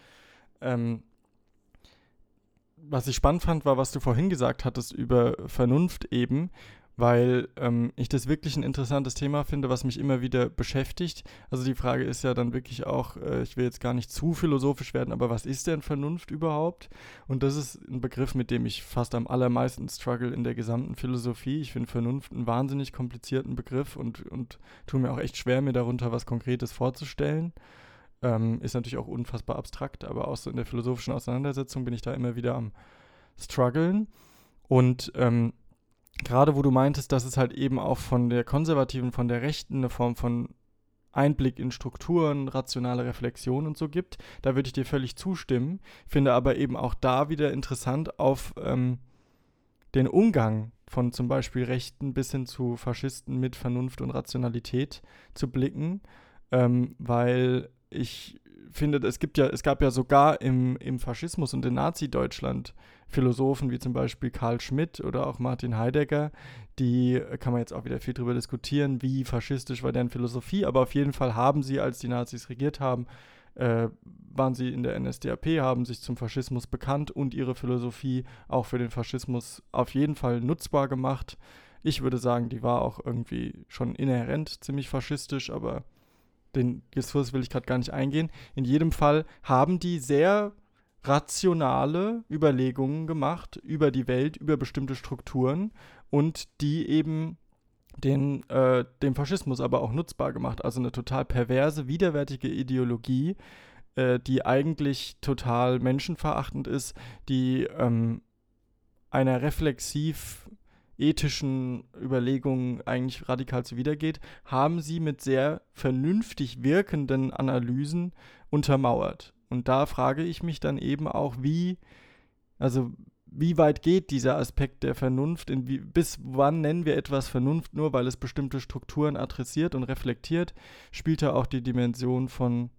Was ich spannend fand, war, was du vorhin gesagt hattest über Vernunft eben, weil ich das wirklich ein interessantes Thema finde, was mich immer wieder beschäftigt. Also die Frage ist ja dann wirklich auch, ich will jetzt gar nicht zu philosophisch werden, aber was ist denn Vernunft überhaupt? Und das ist ein Begriff, mit dem ich fast am allermeisten struggle in der gesamten Philosophie. Ich finde Vernunft einen wahnsinnig komplizierten Begriff und tue mir auch echt schwer, mir darunter was Konkretes vorzustellen. Ist natürlich auch unfassbar abstrakt, aber auch so in der philosophischen Auseinandersetzung bin ich da immer wieder am struggeln. Und gerade wo du meintest, dass es halt eben auch von der Konservativen, von der Rechten eine Form von Einblick in Strukturen, rationale Reflexion und so gibt, da würde ich dir völlig zustimmen, finde aber eben auch da wieder interessant auf den Umgang von zum Beispiel Rechten bis hin zu Faschisten mit Vernunft und Rationalität zu blicken, weil ich finde, es gab ja sogar im Faschismus und in Nazi-Deutschland Philosophen wie zum Beispiel Carl Schmitt oder auch Martin Heidegger, die kann man jetzt auch wieder viel drüber diskutieren, wie faschistisch war deren Philosophie, aber auf jeden Fall haben sie, als die Nazis regiert haben, waren sie in der NSDAP, haben sich zum Faschismus bekannt und ihre Philosophie auch für den Faschismus auf jeden Fall nutzbar gemacht. Ich würde sagen, die war auch irgendwie schon inhärent ziemlich faschistisch, aber den Diskurs will ich gerade gar nicht eingehen. In jedem Fall haben die sehr rationale Überlegungen gemacht über die Welt, über bestimmte Strukturen und die eben dem Faschismus aber auch nutzbar gemacht. Also eine total perverse, widerwärtige Ideologie, die eigentlich total menschenverachtend ist, die einer reflexiv ethischen Überlegungen eigentlich radikal zuwidergeht, haben sie mit sehr vernünftig wirkenden Analysen untermauert. Und da frage ich mich dann eben auch, wie weit geht dieser Aspekt der Vernunft, bis wann nennen wir etwas Vernunft, nur weil es bestimmte Strukturen adressiert und reflektiert, spielt da auch die Dimension von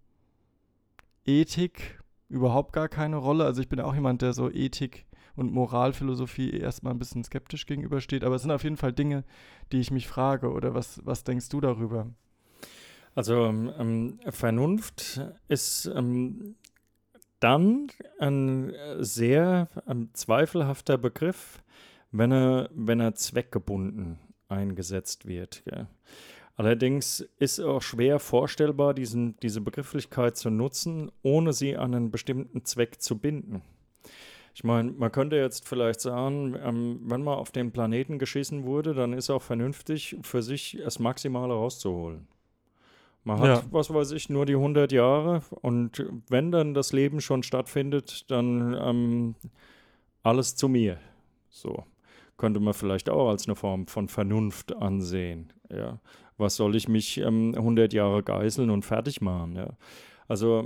Ethik überhaupt gar keine Rolle. Also ich bin auch jemand, der so Ethik und Moralphilosophie erstmal ein bisschen skeptisch gegenübersteht, aber es sind auf jeden Fall Dinge, die ich mich frage, oder was denkst du darüber? Also Vernunft ist dann ein sehr zweifelhafter Begriff, wenn er zweckgebunden eingesetzt wird. Gell? Allerdings ist auch schwer vorstellbar, diese Begrifflichkeit zu nutzen, ohne sie an einen bestimmten Zweck zu binden. Ich meine, man könnte jetzt vielleicht sagen, wenn man auf den Planeten geschissen wurde, dann ist auch vernünftig, für sich das Maximale rauszuholen. Man hat, was weiß ich, nur die 100 Jahre und wenn dann das Leben schon stattfindet, dann alles zu mir. So könnte man vielleicht auch als eine Form von Vernunft ansehen. Ja. Was soll ich mich 100 Jahre geißeln und fertig machen? Ja. Also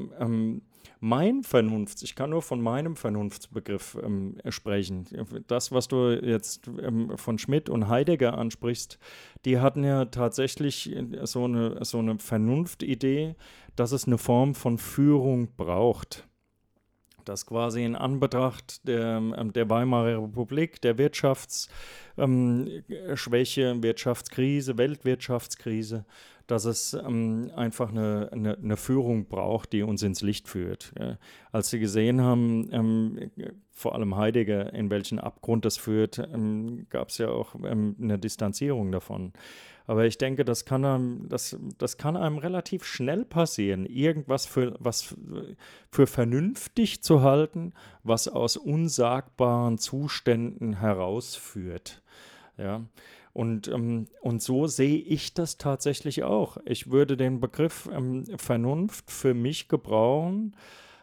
ich kann nur von meinem Vernunftsbegriff sprechen. Das, was du jetzt von Schmitt und Heidegger ansprichst, die hatten ja tatsächlich so eine Vernunftidee, dass es eine Form von Führung braucht. Dass quasi in Anbetracht der Weimarer Republik, der Wirtschaftsschwäche, Wirtschaftskrise, Weltwirtschaftskrise, dass es einfach eine Führung braucht, die uns ins Licht führt. Ja. Als sie gesehen haben, vor allem Heidegger, in welchen Abgrund das führt, gab es ja auch eine Distanzierung davon. Aber ich denke, das kann einem relativ schnell passieren, irgendwas für vernünftig zu halten, was aus unsagbaren Zuständen herausführt. Ja. Und so sehe ich das tatsächlich auch. Ich würde den Begriff Vernunft für mich gebrauchen,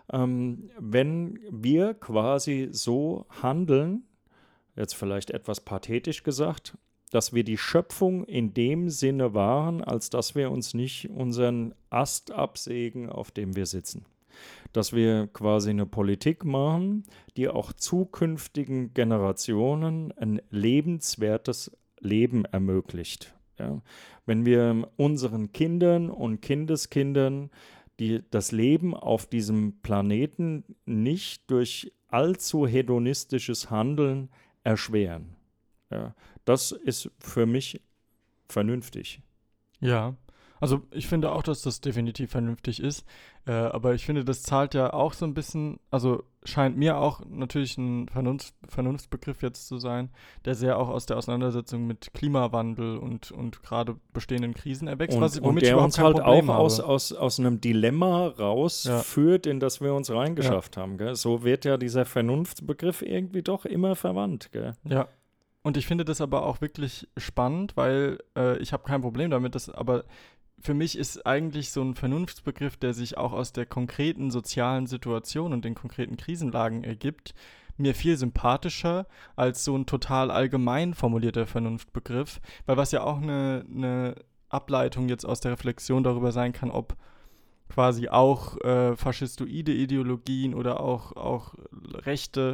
wenn wir quasi so handeln, jetzt vielleicht etwas pathetisch gesagt, dass wir die Schöpfung in dem Sinne wahren, als dass wir uns nicht unseren Ast absägen, auf dem wir sitzen. Dass wir quasi eine Politik machen, die auch zukünftigen Generationen ein lebenswertes Leben ermöglicht. Ja. Wenn wir unseren Kindern und Kindeskindern das Leben auf diesem Planeten nicht durch allzu hedonistisches Handeln erschweren. Ja. Das ist für mich vernünftig. Ja, also ich finde auch, dass das definitiv vernünftig ist, aber ich finde, das zahlt ja auch so ein bisschen, also scheint mir auch natürlich ein Vernunftsbegriff jetzt zu sein, der sehr auch aus der Auseinandersetzung mit Klimawandel und gerade bestehenden Krisen erwächst, womit ich überhaupt kein Problem habe. Aus einem Dilemma rausführt, in das wir uns reingeschafft haben. Gell? So wird ja dieser Vernunftsbegriff irgendwie doch immer verwandt. Gell? Ja. Und ich finde das aber auch wirklich spannend, weil ich habe kein Problem damit, aber für mich ist eigentlich so ein Vernunftsbegriff, der sich auch aus der konkreten sozialen Situation und den konkreten Krisenlagen ergibt, mir viel sympathischer als so ein total allgemein formulierter Vernunftbegriff, weil was ja auch eine Ableitung jetzt aus der Reflexion darüber sein kann, ob quasi auch faschistoide Ideologien oder auch Rechte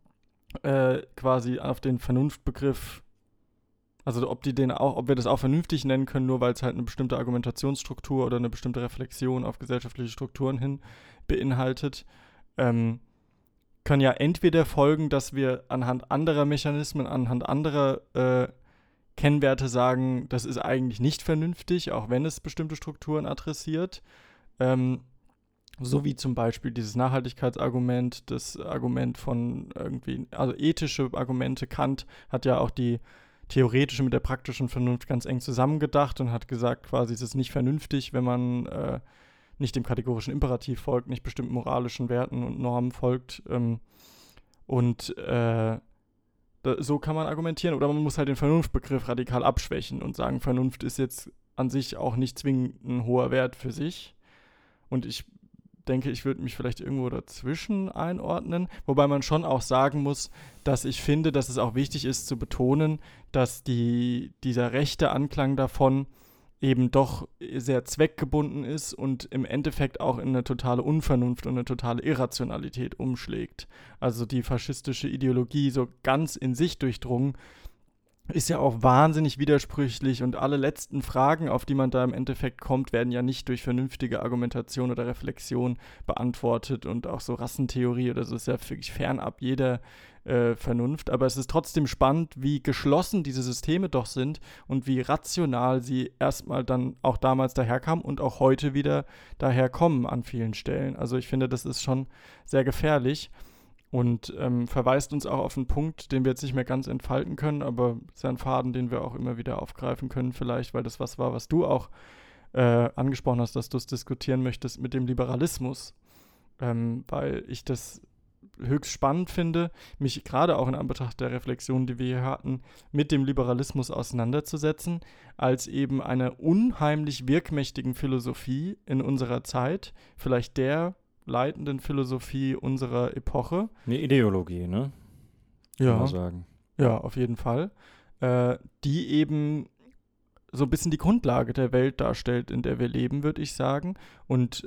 quasi auf den Vernunftbegriff, also ob wir das auch vernünftig nennen können, nur weil es halt eine bestimmte Argumentationsstruktur oder eine bestimmte Reflexion auf gesellschaftliche Strukturen hin beinhaltet, können ja entweder folgen, dass wir anhand anderer Mechanismen, anhand anderer Kennwerte sagen, das ist eigentlich nicht vernünftig, auch wenn es bestimmte Strukturen adressiert, so wie zum Beispiel dieses Nachhaltigkeitsargument, das Argument von irgendwie, also ethische Argumente. Kant hat ja auch die theoretische mit der praktischen Vernunft ganz eng zusammengedacht und hat gesagt, quasi, es ist nicht vernünftig, wenn man nicht dem kategorischen Imperativ folgt, nicht bestimmten moralischen Werten und Normen folgt. So kann man argumentieren. Oder man muss halt den Vernunftbegriff radikal abschwächen und sagen, Vernunft ist jetzt an sich auch nicht zwingend ein hoher Wert für sich. Und ich denke, ich würde mich vielleicht irgendwo dazwischen einordnen, wobei man schon auch sagen muss, dass ich finde, dass es auch wichtig ist zu betonen, dass dieser rechte Anklang davon eben doch sehr zweckgebunden ist und im Endeffekt auch in eine totale Unvernunft und eine totale Irrationalität umschlägt. Also die faschistische Ideologie so ganz in sich durchdrungen, ist ja auch wahnsinnig widersprüchlich und alle letzten Fragen, auf die man da im Endeffekt kommt, werden ja nicht durch vernünftige Argumentation oder Reflexion beantwortet und auch so Rassentheorie oder so ist ja wirklich fernab jeder Vernunft, aber es ist trotzdem spannend, wie geschlossen diese Systeme doch sind und wie rational sie erstmal dann auch damals daherkamen und auch heute wieder daherkommen an vielen Stellen. Also ich finde, das ist schon sehr gefährlich. Und verweist uns auch auf einen Punkt, den wir jetzt nicht mehr ganz entfalten können, aber es ist ein Faden, den wir auch immer wieder aufgreifen können vielleicht, weil das was war, was du auch angesprochen hast, dass du es diskutieren möchtest mit dem Liberalismus, weil ich das höchst spannend finde, mich gerade auch in Anbetracht der Reflexion, die wir hier hatten, mit dem Liberalismus auseinanderzusetzen, als eben einer unheimlich wirkmächtigen Philosophie in unserer Zeit, vielleicht der leitenden Philosophie unserer Epoche. Eine Ideologie, ne? Ja. Kann man sagen. Ja, auf jeden Fall. Die eben so ein bisschen die Grundlage der Welt darstellt, in der wir leben, würde ich sagen. Und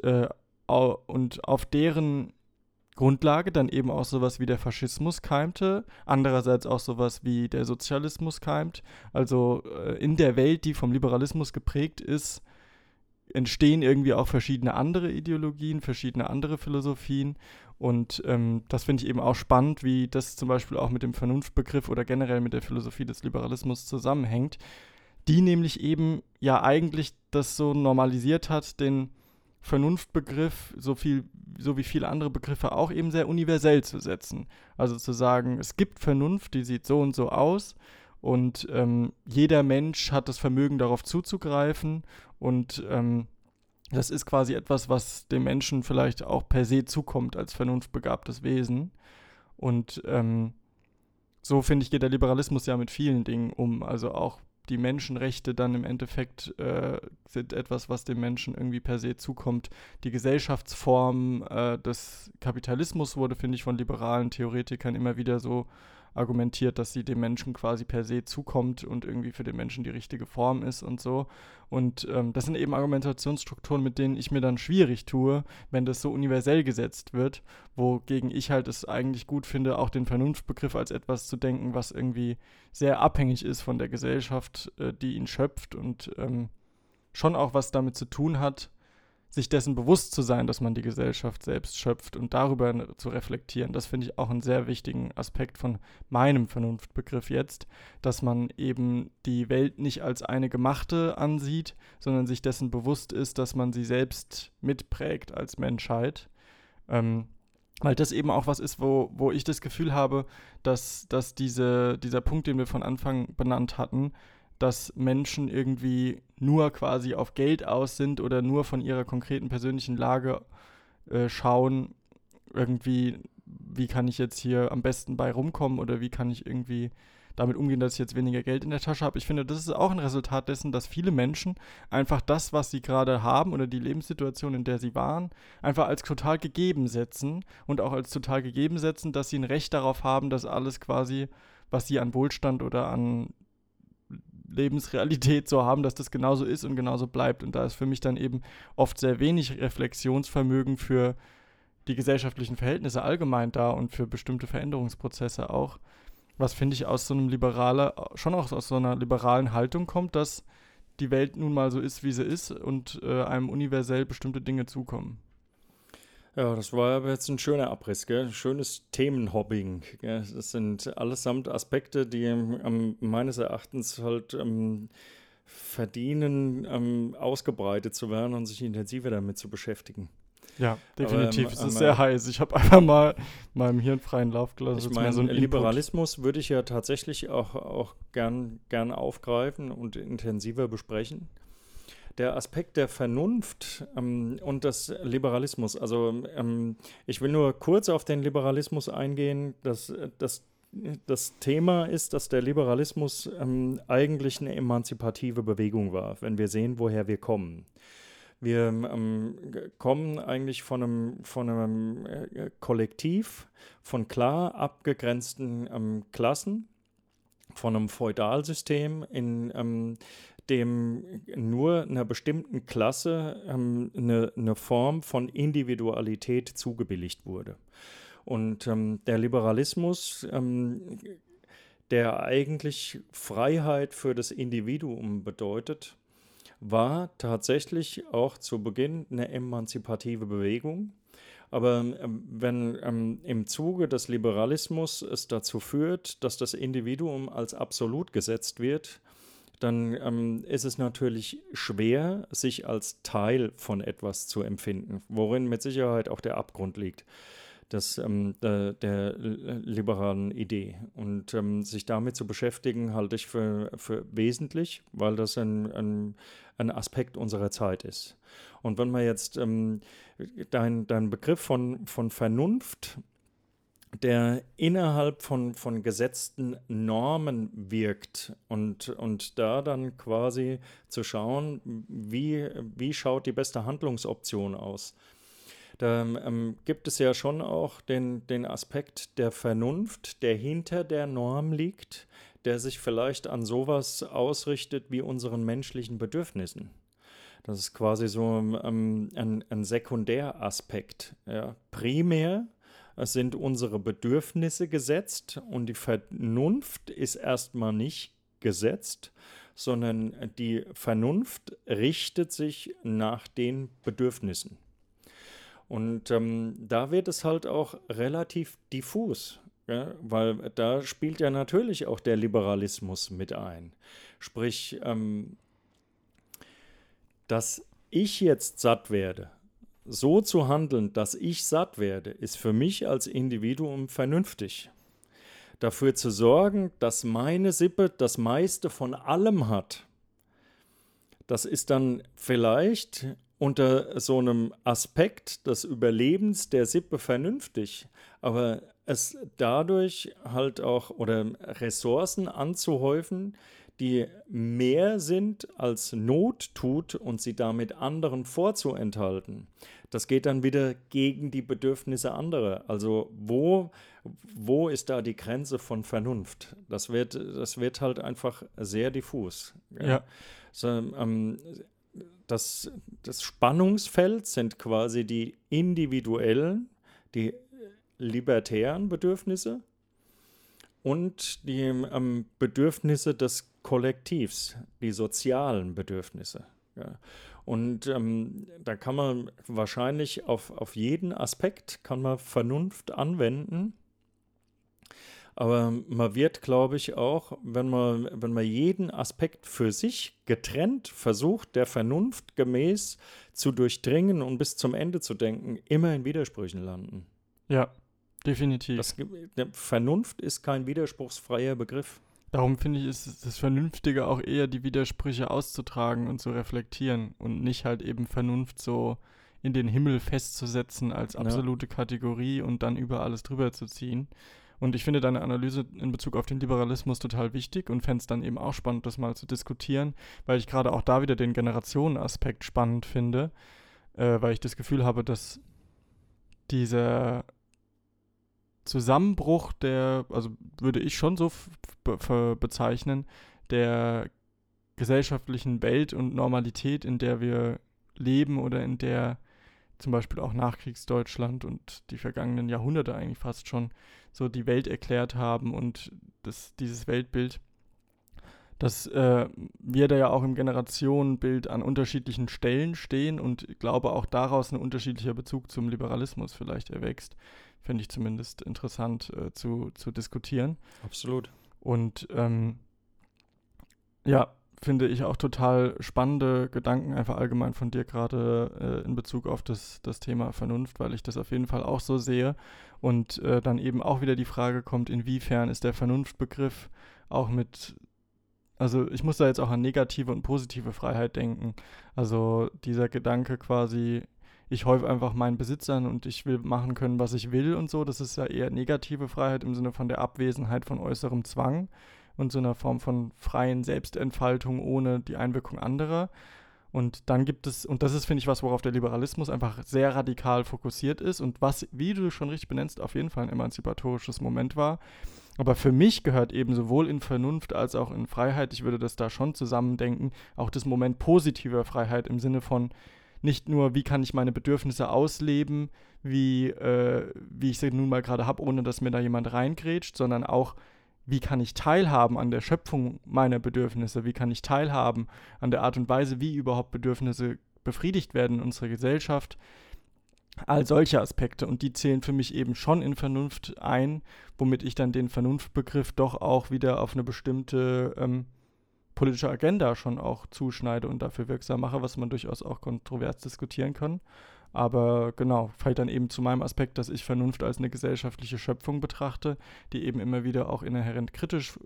auf deren Grundlage dann eben auch sowas wie der Faschismus keimte, andererseits auch sowas wie der Sozialismus keimt. Also in der Welt, die vom Liberalismus geprägt ist, entstehen irgendwie auch verschiedene andere Ideologien, verschiedene andere Philosophien und das finde ich eben auch spannend, wie das zum Beispiel auch mit dem Vernunftbegriff oder generell mit der Philosophie des Liberalismus zusammenhängt, die nämlich eben ja eigentlich das so normalisiert hat, den Vernunftbegriff, so wie viele andere Begriffe auch, eben sehr universell zu setzen. Also zu sagen, es gibt Vernunft, die sieht so und so aus und jeder Mensch hat das Vermögen, darauf zuzugreifen und das ist quasi etwas, was dem Menschen vielleicht auch per se zukommt als vernunftbegabtes Wesen. Und so, finde ich, geht der Liberalismus ja mit vielen Dingen um. Also auch die Menschenrechte dann im Endeffekt sind etwas, was dem Menschen irgendwie per se zukommt. Die Gesellschaftsform des Kapitalismus wurde, finde ich, von liberalen Theoretikern immer wieder so argumentiert, dass sie dem Menschen quasi per se zukommt und irgendwie für den Menschen die richtige Form ist und so. Und das sind eben Argumentationsstrukturen, mit denen ich mir dann schwierig tue, wenn das so universell gesetzt wird, wogegen ich halt es eigentlich gut finde, auch den Vernunftbegriff als etwas zu denken, was irgendwie sehr abhängig ist von der Gesellschaft, die ihn schöpft und schon auch was damit zu tun hat, sich dessen bewusst zu sein, dass man die Gesellschaft selbst schöpft und darüber zu reflektieren. Das finde ich auch einen sehr wichtigen Aspekt von meinem Vernunftbegriff jetzt, dass man eben die Welt nicht als eine gemachte ansieht, sondern sich dessen bewusst ist, dass man sie selbst mitprägt als Menschheit. Weil das eben auch was ist, wo ich das Gefühl habe, dass dieser Punkt, den wir von Anfang benannt hatten, dass Menschen irgendwie nur quasi auf Geld aus sind oder nur von ihrer konkreten persönlichen Lage schauen, irgendwie, wie kann ich jetzt hier am besten bei rumkommen oder wie kann ich irgendwie damit umgehen, dass ich jetzt weniger Geld in der Tasche habe. Ich finde, das ist auch ein Resultat dessen, dass viele Menschen einfach das, was sie gerade haben oder die Lebenssituation, in der sie waren, einfach als total gegeben setzen und auch als total gegeben setzen, dass sie ein Recht darauf haben, dass alles quasi, was sie an Wohlstand oder an Lebensrealität so haben, dass das genauso ist und genauso bleibt. Und da ist für mich dann eben oft sehr wenig Reflexionsvermögen für die gesellschaftlichen Verhältnisse allgemein da und für bestimmte Veränderungsprozesse auch. Was, finde ich, aus so einem schon auch aus so einer liberalen Haltung kommt, dass die Welt nun mal so ist, wie sie ist und einem universell bestimmte Dinge zukommen. Ja, das war aber jetzt ein schöner Abriss, gell? Schönes Themenhopping. Gell? Das sind allesamt Aspekte, die meines Erachtens halt verdienen, ausgebreitet zu werden und sich intensiver damit zu beschäftigen. Ja, definitiv. Es ist sehr heiß. Ich habe einfach mal meinem Hirn freien Lauf gelassen. Ich meine, so Liberalismus würde ich ja tatsächlich auch gern aufgreifen und intensiver besprechen. Der Aspekt der Vernunft und des Liberalismus, also ich will nur kurz auf den Liberalismus eingehen, dass das Thema ist, dass der Liberalismus eigentlich eine emanzipative Bewegung war, wenn wir sehen, woher wir kommen. Wir kommen eigentlich von einem Kollektiv, von klar abgegrenzten Klassen, von einem Feudalsystem, in dem nur einer bestimmten Klasse eine Form von Individualität zugebilligt wurde. Und der Liberalismus, der eigentlich Freiheit für das Individuum bedeutet, war tatsächlich auch zu Beginn eine emanzipative Bewegung. Aber wenn im Zuge des Liberalismus es dazu führt, dass das Individuum als absolut gesetzt wird, dann ist es natürlich schwer, sich als Teil von etwas zu empfinden, worin mit Sicherheit auch der Abgrund liegt der liberalen Idee. Und sich damit zu beschäftigen, halte ich für wesentlich, weil das ein Aspekt unserer Zeit ist. Und wenn man jetzt dein Begriff von Vernunft, der innerhalb von gesetzten Normen wirkt und da dann quasi zu schauen, wie schaut die beste Handlungsoption aus. Da gibt es ja schon auch den Aspekt der Vernunft, der hinter der Norm liegt, der sich vielleicht an sowas ausrichtet wie unseren menschlichen Bedürfnissen. Das ist quasi so ein Sekundäraspekt. Ja. Primär sind unsere Bedürfnisse gesetzt und die Vernunft ist erstmal nicht gesetzt, sondern die Vernunft richtet sich nach den Bedürfnissen. Und da wird es halt auch relativ diffus. Ja, weil da spielt ja natürlich auch der Liberalismus mit ein. Sprich, dass ich jetzt satt werde, so zu handeln, dass ich satt werde, ist für mich als Individuum vernünftig. Dafür zu sorgen, dass meine Sippe das meiste von allem hat, das ist dann vielleicht unter so einem Aspekt des Überlebens der Sippe vernünftig, aber es dadurch halt auch oder Ressourcen anzuhäufen, die mehr sind als Not tut und sie damit anderen vorzuenthalten. Das geht dann wieder gegen die Bedürfnisse anderer. Also wo ist da die Grenze von Vernunft? Das wird halt einfach sehr diffus. Ja. So, das Spannungsfeld sind quasi die individuellen, die libertären Bedürfnisse und die Bedürfnisse des Kollektivs, die sozialen Bedürfnisse. Ja. Und da kann man wahrscheinlich auf jeden Aspekt kann man Vernunft anwenden. Aber man wird, glaube ich, auch, wenn man jeden Aspekt für sich getrennt versucht, der Vernunft gemäß zu durchdringen und bis zum Ende zu denken, immer in Widersprüchen landen. Ja, definitiv. Vernunft ist kein widerspruchsfreier Begriff. Darum finde ich, ist das Vernünftige auch eher, die Widersprüche auszutragen und zu reflektieren und nicht halt eben Vernunft so in den Himmel festzusetzen als absolute Kategorie und dann über alles drüber zu ziehen. Und ich finde deine Analyse in Bezug auf den Liberalismus total wichtig und fände es dann eben auch spannend, das mal zu diskutieren, weil ich gerade auch da wieder den Generationenaspekt spannend finde, weil ich das Gefühl habe, dass dieser Zusammenbruch also würde ich schon so bezeichnen, der gesellschaftlichen Welt und Normalität, in der wir leben oder in der zum Beispiel auch Nachkriegsdeutschland und die vergangenen Jahrhunderte eigentlich fast schon so die Welt erklärt haben und dieses Weltbild, dass wir da ja auch im Generationenbild an unterschiedlichen Stellen stehen und ich glaube auch daraus ein unterschiedlicher Bezug zum Liberalismus vielleicht erwächst. Finde ich zumindest interessant zu diskutieren. Absolut. Und ja, finde ich auch total spannende Gedanken einfach allgemein von dir gerade in Bezug auf das Thema Vernunft, weil ich das auf jeden Fall auch so sehe und dann eben auch wieder die Frage kommt, inwiefern ist der Vernunftbegriff auch also ich muss da jetzt auch an negative und positive Freiheit denken, also dieser Gedanke quasi, ich häufe einfach meinen Besitz an und ich will machen können, was ich will und so, das ist ja eher negative Freiheit im Sinne von der Abwesenheit von äußerem Zwang und so einer Form von freien Selbstentfaltung ohne die Einwirkung anderer. Und dann gibt es, und das ist, finde ich, was, worauf der Liberalismus einfach sehr radikal fokussiert ist und was, wie du schon richtig benennst, auf jeden Fall ein emanzipatorisches Moment war. Aber für mich gehört eben sowohl in Vernunft als auch in Freiheit, ich würde das da schon zusammendenken, auch das Moment positiver Freiheit im Sinne von nicht nur, wie kann ich meine Bedürfnisse ausleben, wie ich sie nun mal gerade habe, ohne dass mir da jemand reingrätscht, sondern auch, wie kann ich teilhaben an der Schöpfung meiner Bedürfnisse, wie kann ich teilhaben an der Art und Weise, wie überhaupt Bedürfnisse befriedigt werden in unserer Gesellschaft. All solche Aspekte und die zählen für mich eben schon in Vernunft ein, womit ich dann den Vernunftbegriff doch auch wieder auf eine bestimmte politische Agenda schon auch zuschneide und dafür wirksam mache, was man durchaus auch kontrovers diskutieren kann. Aber genau, fällt dann eben zu meinem Aspekt, dass ich Vernunft als eine gesellschaftliche Schöpfung betrachte, die eben immer wieder auch inhärent kritisch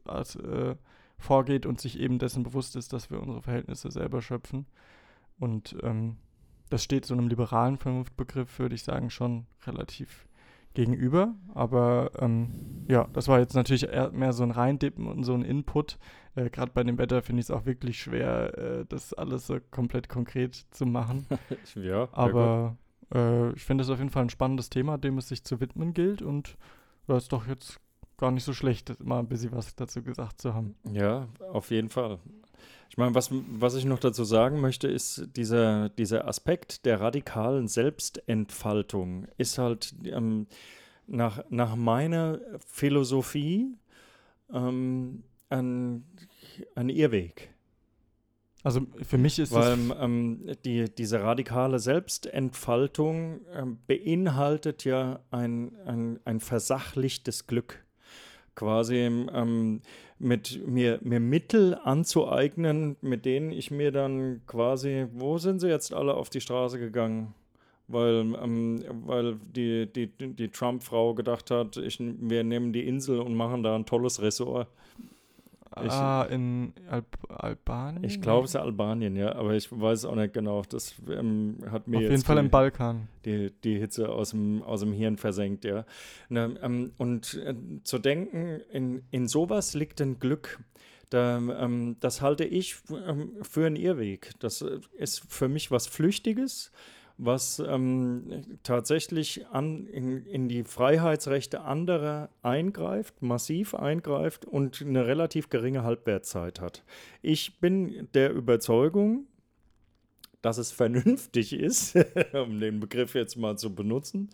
vorgeht und sich eben dessen bewusst ist, dass wir unsere Verhältnisse selber schöpfen. Und das steht so einem liberalen Vernunftbegriff, würde ich sagen, schon relativ gegenüber. Aber ja, das war jetzt natürlich eher mehr so ein Reindippen und so ein Input. Gerade bei dem Wetter finde ich es auch wirklich schwer, das alles so komplett konkret zu machen. Ja, aber ich finde es auf jeden Fall ein spannendes Thema, dem es sich zu widmen gilt. Und das ist doch jetzt gar nicht so schlecht, mal ein bisschen was dazu gesagt zu haben. Ja, auf jeden Fall. Ich meine, was ich noch dazu sagen möchte, ist, dieser Aspekt der radikalen Selbstentfaltung ist halt nach meiner Philosophie ein Irrweg. Also für mich ist weil diese radikale Selbstentfaltung beinhaltet ja ein versachlichtes Glück. quasi mit mir Mittel anzueignen, mit denen ich mir dann quasi, wo sind sie jetzt alle auf die Straße gegangen? Weil die Trump-Frau gedacht hat, wir nehmen die Insel und machen da ein tolles Ressort. In Albanien? Ich glaube, es ist Albanien, ja, aber ich weiß es auch nicht genau. Das hat mir auf jetzt jeden Fall im Balkan. Die Hitze aus dem Hirn versenkt, ja. Zu denken, in sowas liegt ein Glück. Das halte ich für einen Irrweg. Das ist für mich was Flüchtiges, was tatsächlich in die Freiheitsrechte anderer massiv eingreift und eine relativ geringe Halbwertszeit hat. Ich bin der Überzeugung, dass es vernünftig ist, um den Begriff jetzt mal zu benutzen,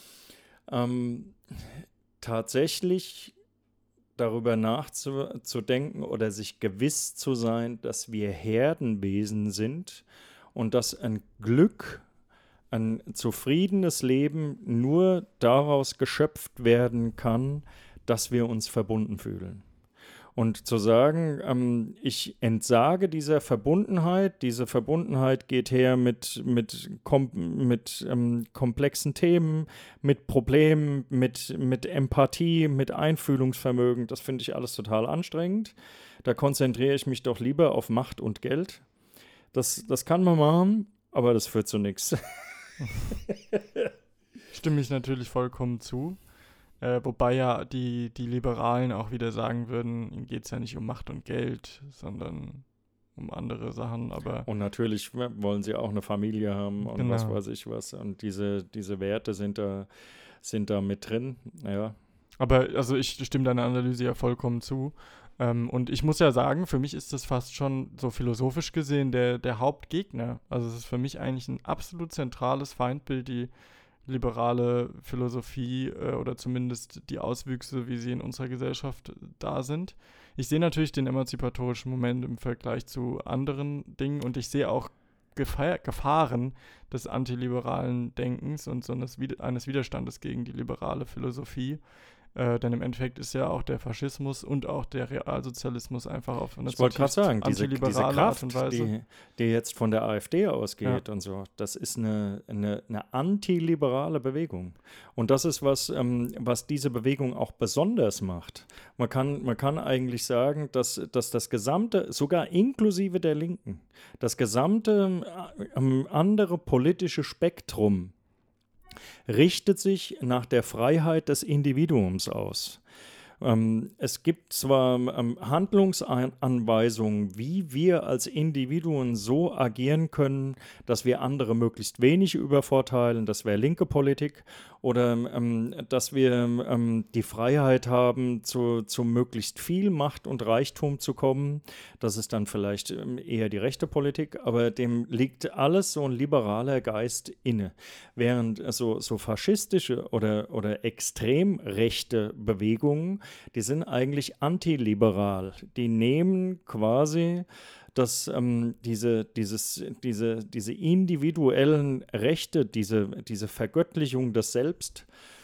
tatsächlich darüber nachzudenken oder sich gewiss zu sein, dass wir Herdenwesen sind und dass ein Glück, ein zufriedenes Leben nur daraus geschöpft werden kann, dass wir uns verbunden fühlen. Und zu sagen, ich entsage dieser Verbundenheit, diese Verbundenheit geht her mit komplexen Themen, mit Problemen, mit Empathie, mit Einfühlungsvermögen, das finde ich alles total anstrengend. Da konzentriere ich mich doch lieber auf Macht und Geld. Das kann man machen, aber das führt zu nichts. Stimme ich natürlich vollkommen zu. Wobei ja die Liberalen auch wieder sagen würden, ihnen geht es ja nicht um Macht und Geld, sondern um andere Sachen. Und natürlich wollen sie auch eine Familie haben und genau. Was weiß ich was. Und diese Werte sind da mit drin. Ja. Aber also ich stimme deiner Analyse ja vollkommen zu. Und ich muss ja sagen, für mich ist das fast schon so philosophisch gesehen der Hauptgegner. Also es ist für mich eigentlich ein absolut zentrales Feindbild, die liberale Philosophie oder zumindest die Auswüchse, wie sie in unserer Gesellschaft da sind. Ich sehe natürlich den emanzipatorischen Moment im Vergleich zu anderen Dingen und ich sehe auch Gefahren des antiliberalen Denkens und so eines Widerstandes gegen die liberale Philosophie. Denn im Endeffekt ist ja auch der Faschismus und auch der Realsozialismus einfach auf eine antiliberale Art und Weise. Die jetzt von der AfD ausgeht und so, das ist eine antiliberale Bewegung. Und das ist was diese Bewegung auch besonders macht. Man kann eigentlich sagen, dass das gesamte, sogar inklusive der Linken, das gesamte andere politische Spektrum richtet sich nach der Freiheit des Individuums aus. Es gibt zwar Handlungsanweisungen, wie wir als Individuen so agieren können, dass wir andere möglichst wenig übervorteilen, das wäre linke Politik, oder dass wir die Freiheit haben, zu möglichst viel Macht und Reichtum zu kommen. Das ist dann vielleicht eher die rechte Politik, aber dem liegt alles so ein liberaler Geist inne. Während so faschistische oder extrem rechte Bewegungen, die sind eigentlich antiliberal. Die nehmen quasi diese individuellen Rechte, diese Vergöttlichung des Selbst,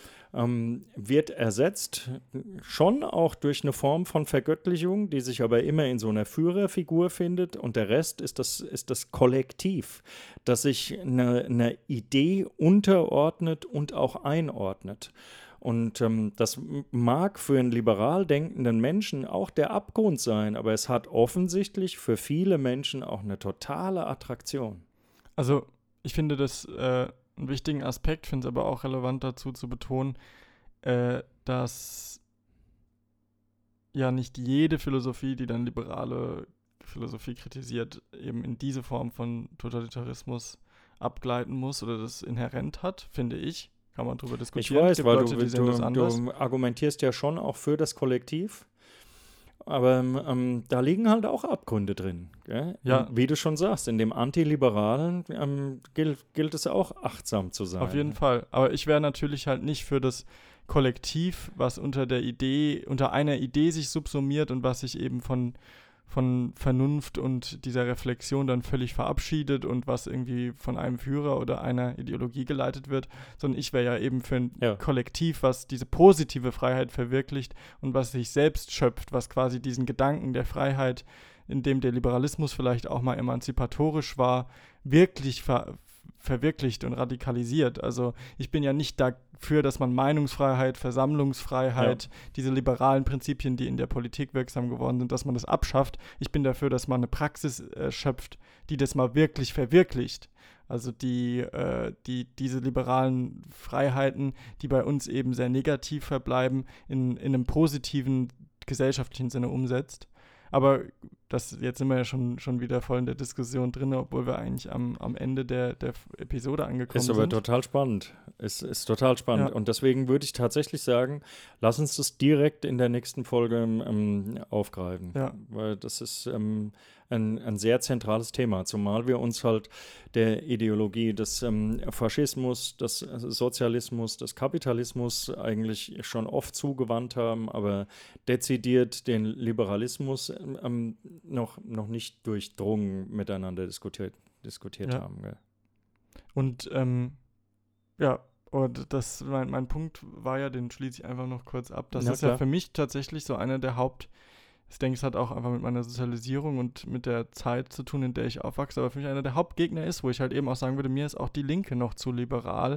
wird ersetzt, schon auch durch eine Form von Vergöttlichung, die sich aber immer in so einer Führerfigur findet, und der Rest ist das Kollektiv, das sich einer Idee unterordnet und auch einordnet. Und das mag für einen liberal denkenden Menschen auch der Abgrund sein, aber es hat offensichtlich für viele Menschen auch eine totale Attraktion. Also ich finde das einen wichtigen Aspekt, finde es aber auch relevant dazu zu betonen, dass ja nicht jede Philosophie, die dann liberale Philosophie kritisiert, eben in diese Form von Totalitarismus abgleiten muss oder das inhärent hat, finde ich. Kann man drüber diskutieren. Ich weiß, weil du argumentierst ja schon auch für das Kollektiv, aber da liegen halt auch Abgründe drin. Gell? Ja. Wie du schon sagst, in dem Antiliberalen gilt es auch achtsam zu sein. Auf jeden Fall. Aber ich wäre natürlich halt nicht für das Kollektiv, was unter einer Idee sich subsumiert und was sich eben von Vernunft und dieser Reflexion dann völlig verabschiedet und was irgendwie von einem Führer oder einer Ideologie geleitet wird, sondern ich wäre ja eben für ein Kollektiv, was diese positive Freiheit verwirklicht und was sich selbst schöpft, was quasi diesen Gedanken der Freiheit, in dem der Liberalismus vielleicht auch mal emanzipatorisch war, wirklich verwirklicht und radikalisiert. Also ich bin ja nicht dafür, dass man Meinungsfreiheit, Versammlungsfreiheit, diese liberalen Prinzipien, die in der Politik wirksam geworden sind, dass man das abschafft. Ich bin dafür, dass man eine Praxis schöpft, die das mal wirklich verwirklicht. Also diese liberalen Freiheiten, die bei uns eben sehr negativ verbleiben, in einem positiven gesellschaftlichen Sinne umsetzt. Aber jetzt sind wir ja schon wieder voll in der Diskussion drin, obwohl wir eigentlich am Ende der Episode angekommen sind. Ist aber total spannend. Ist total spannend. Ja. Und deswegen würde ich tatsächlich sagen, lass uns das direkt in der nächsten Folge aufgreifen. Ja. Weil das ist ein sehr zentrales Thema, zumal wir uns halt der Ideologie des Faschismus, des Sozialismus, des Kapitalismus eigentlich schon oft zugewandt haben, aber dezidiert den Liberalismus noch nicht durchdrungen miteinander diskutiert haben. Gell? Und und mein Punkt war ja, den schließe ich einfach noch kurz ab. Das ist klar. Ja für mich tatsächlich so einer der ich denke, es hat auch einfach mit meiner Sozialisierung und mit der Zeit zu tun, in der ich aufwachse, aber für mich einer der Hauptgegner ist, wo ich halt eben auch sagen würde, mir ist auch die Linke noch zu liberal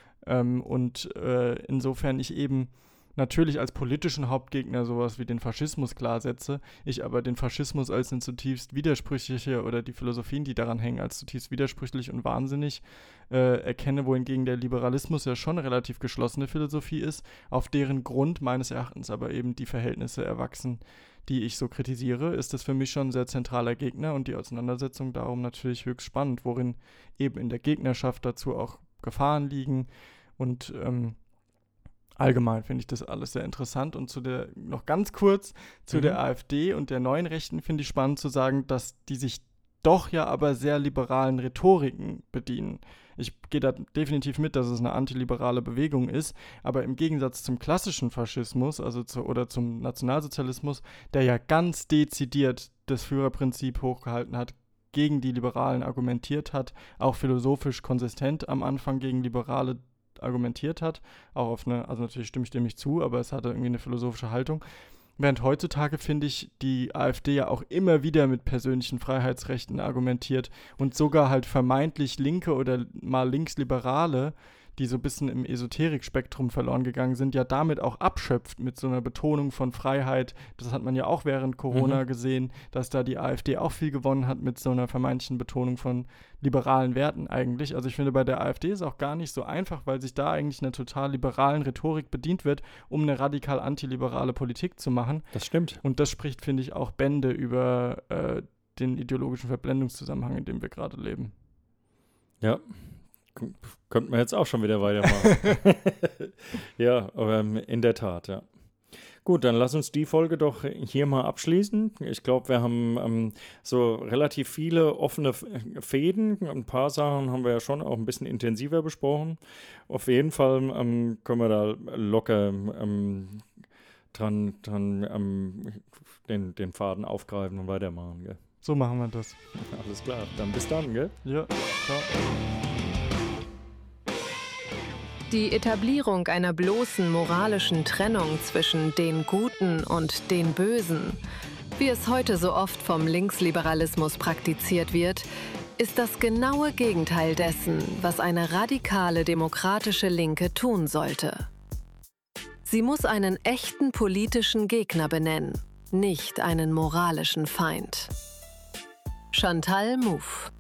insofern ich eben natürlich als politischen Hauptgegner sowas wie den Faschismus klar setze, ich aber den Faschismus als ein zutiefst widersprüchliche oder die Philosophien, die daran hängen, als zutiefst widersprüchlich und wahnsinnig erkenne, wohingegen der Liberalismus ja schon eine relativ geschlossene Philosophie ist, auf deren Grund meines Erachtens aber eben die Verhältnisse erwachsen, die ich so kritisiere, ist das für mich schon ein sehr zentraler Gegner und die Auseinandersetzung darum natürlich höchst spannend, worin eben in der Gegnerschaft dazu auch Gefahren liegen und allgemein finde ich das alles sehr interessant und noch ganz kurz zu der AfD und der neuen Rechten finde ich spannend zu sagen, dass die sich doch ja aber sehr liberalen Rhetoriken bedienen. Ich gehe da definitiv mit, dass es eine antiliberale Bewegung ist, aber im Gegensatz zum klassischen Faschismus, oder zum Nationalsozialismus, der ja ganz dezidiert das Führerprinzip hochgehalten hat, gegen die Liberalen argumentiert hat, auch philosophisch konsistent am Anfang gegen Liberale argumentiert hat, auch auf also natürlich stimme ich dem nicht zu, aber es hatte irgendwie eine philosophische Haltung. Während heutzutage, finde ich, die AfD ja auch immer wieder mit persönlichen Freiheitsrechten argumentiert und sogar halt vermeintlich Linke oder mal Linksliberale, die so ein bisschen im Esoterik-Spektrum verloren gegangen sind, ja damit auch abschöpft mit so einer Betonung von Freiheit. Das hat man ja auch während Corona gesehen, dass da die AfD auch viel gewonnen hat mit so einer vermeintlichen Betonung von liberalen Werten eigentlich. Also ich finde, bei der AfD ist es auch gar nicht so einfach, weil sich da eigentlich einer total liberalen Rhetorik bedient wird, um eine radikal antiliberale Politik zu machen. Das stimmt. Und das spricht, finde ich, auch Bände über den ideologischen Verblendungszusammenhang, in dem wir gerade leben. Ja. Könnten wir jetzt auch schon wieder weitermachen. Ja, aber in der Tat, ja. Gut, dann lass uns die Folge doch hier mal abschließen. Ich glaube, wir haben so relativ viele offene Fäden. Ein paar Sachen haben wir ja schon auch ein bisschen intensiver besprochen. Auf jeden Fall können wir da locker dran den Faden aufgreifen und weitermachen, gell? So machen wir das. Alles klar, dann bis dann, gell? Ja, ciao. Die Etablierung einer bloßen moralischen Trennung zwischen den Guten und den Bösen, wie es heute so oft vom Linksliberalismus praktiziert wird, ist das genaue Gegenteil dessen, was eine radikale demokratische Linke tun sollte. Sie muss einen echten politischen Gegner benennen, nicht einen moralischen Feind. Chantal Mouffe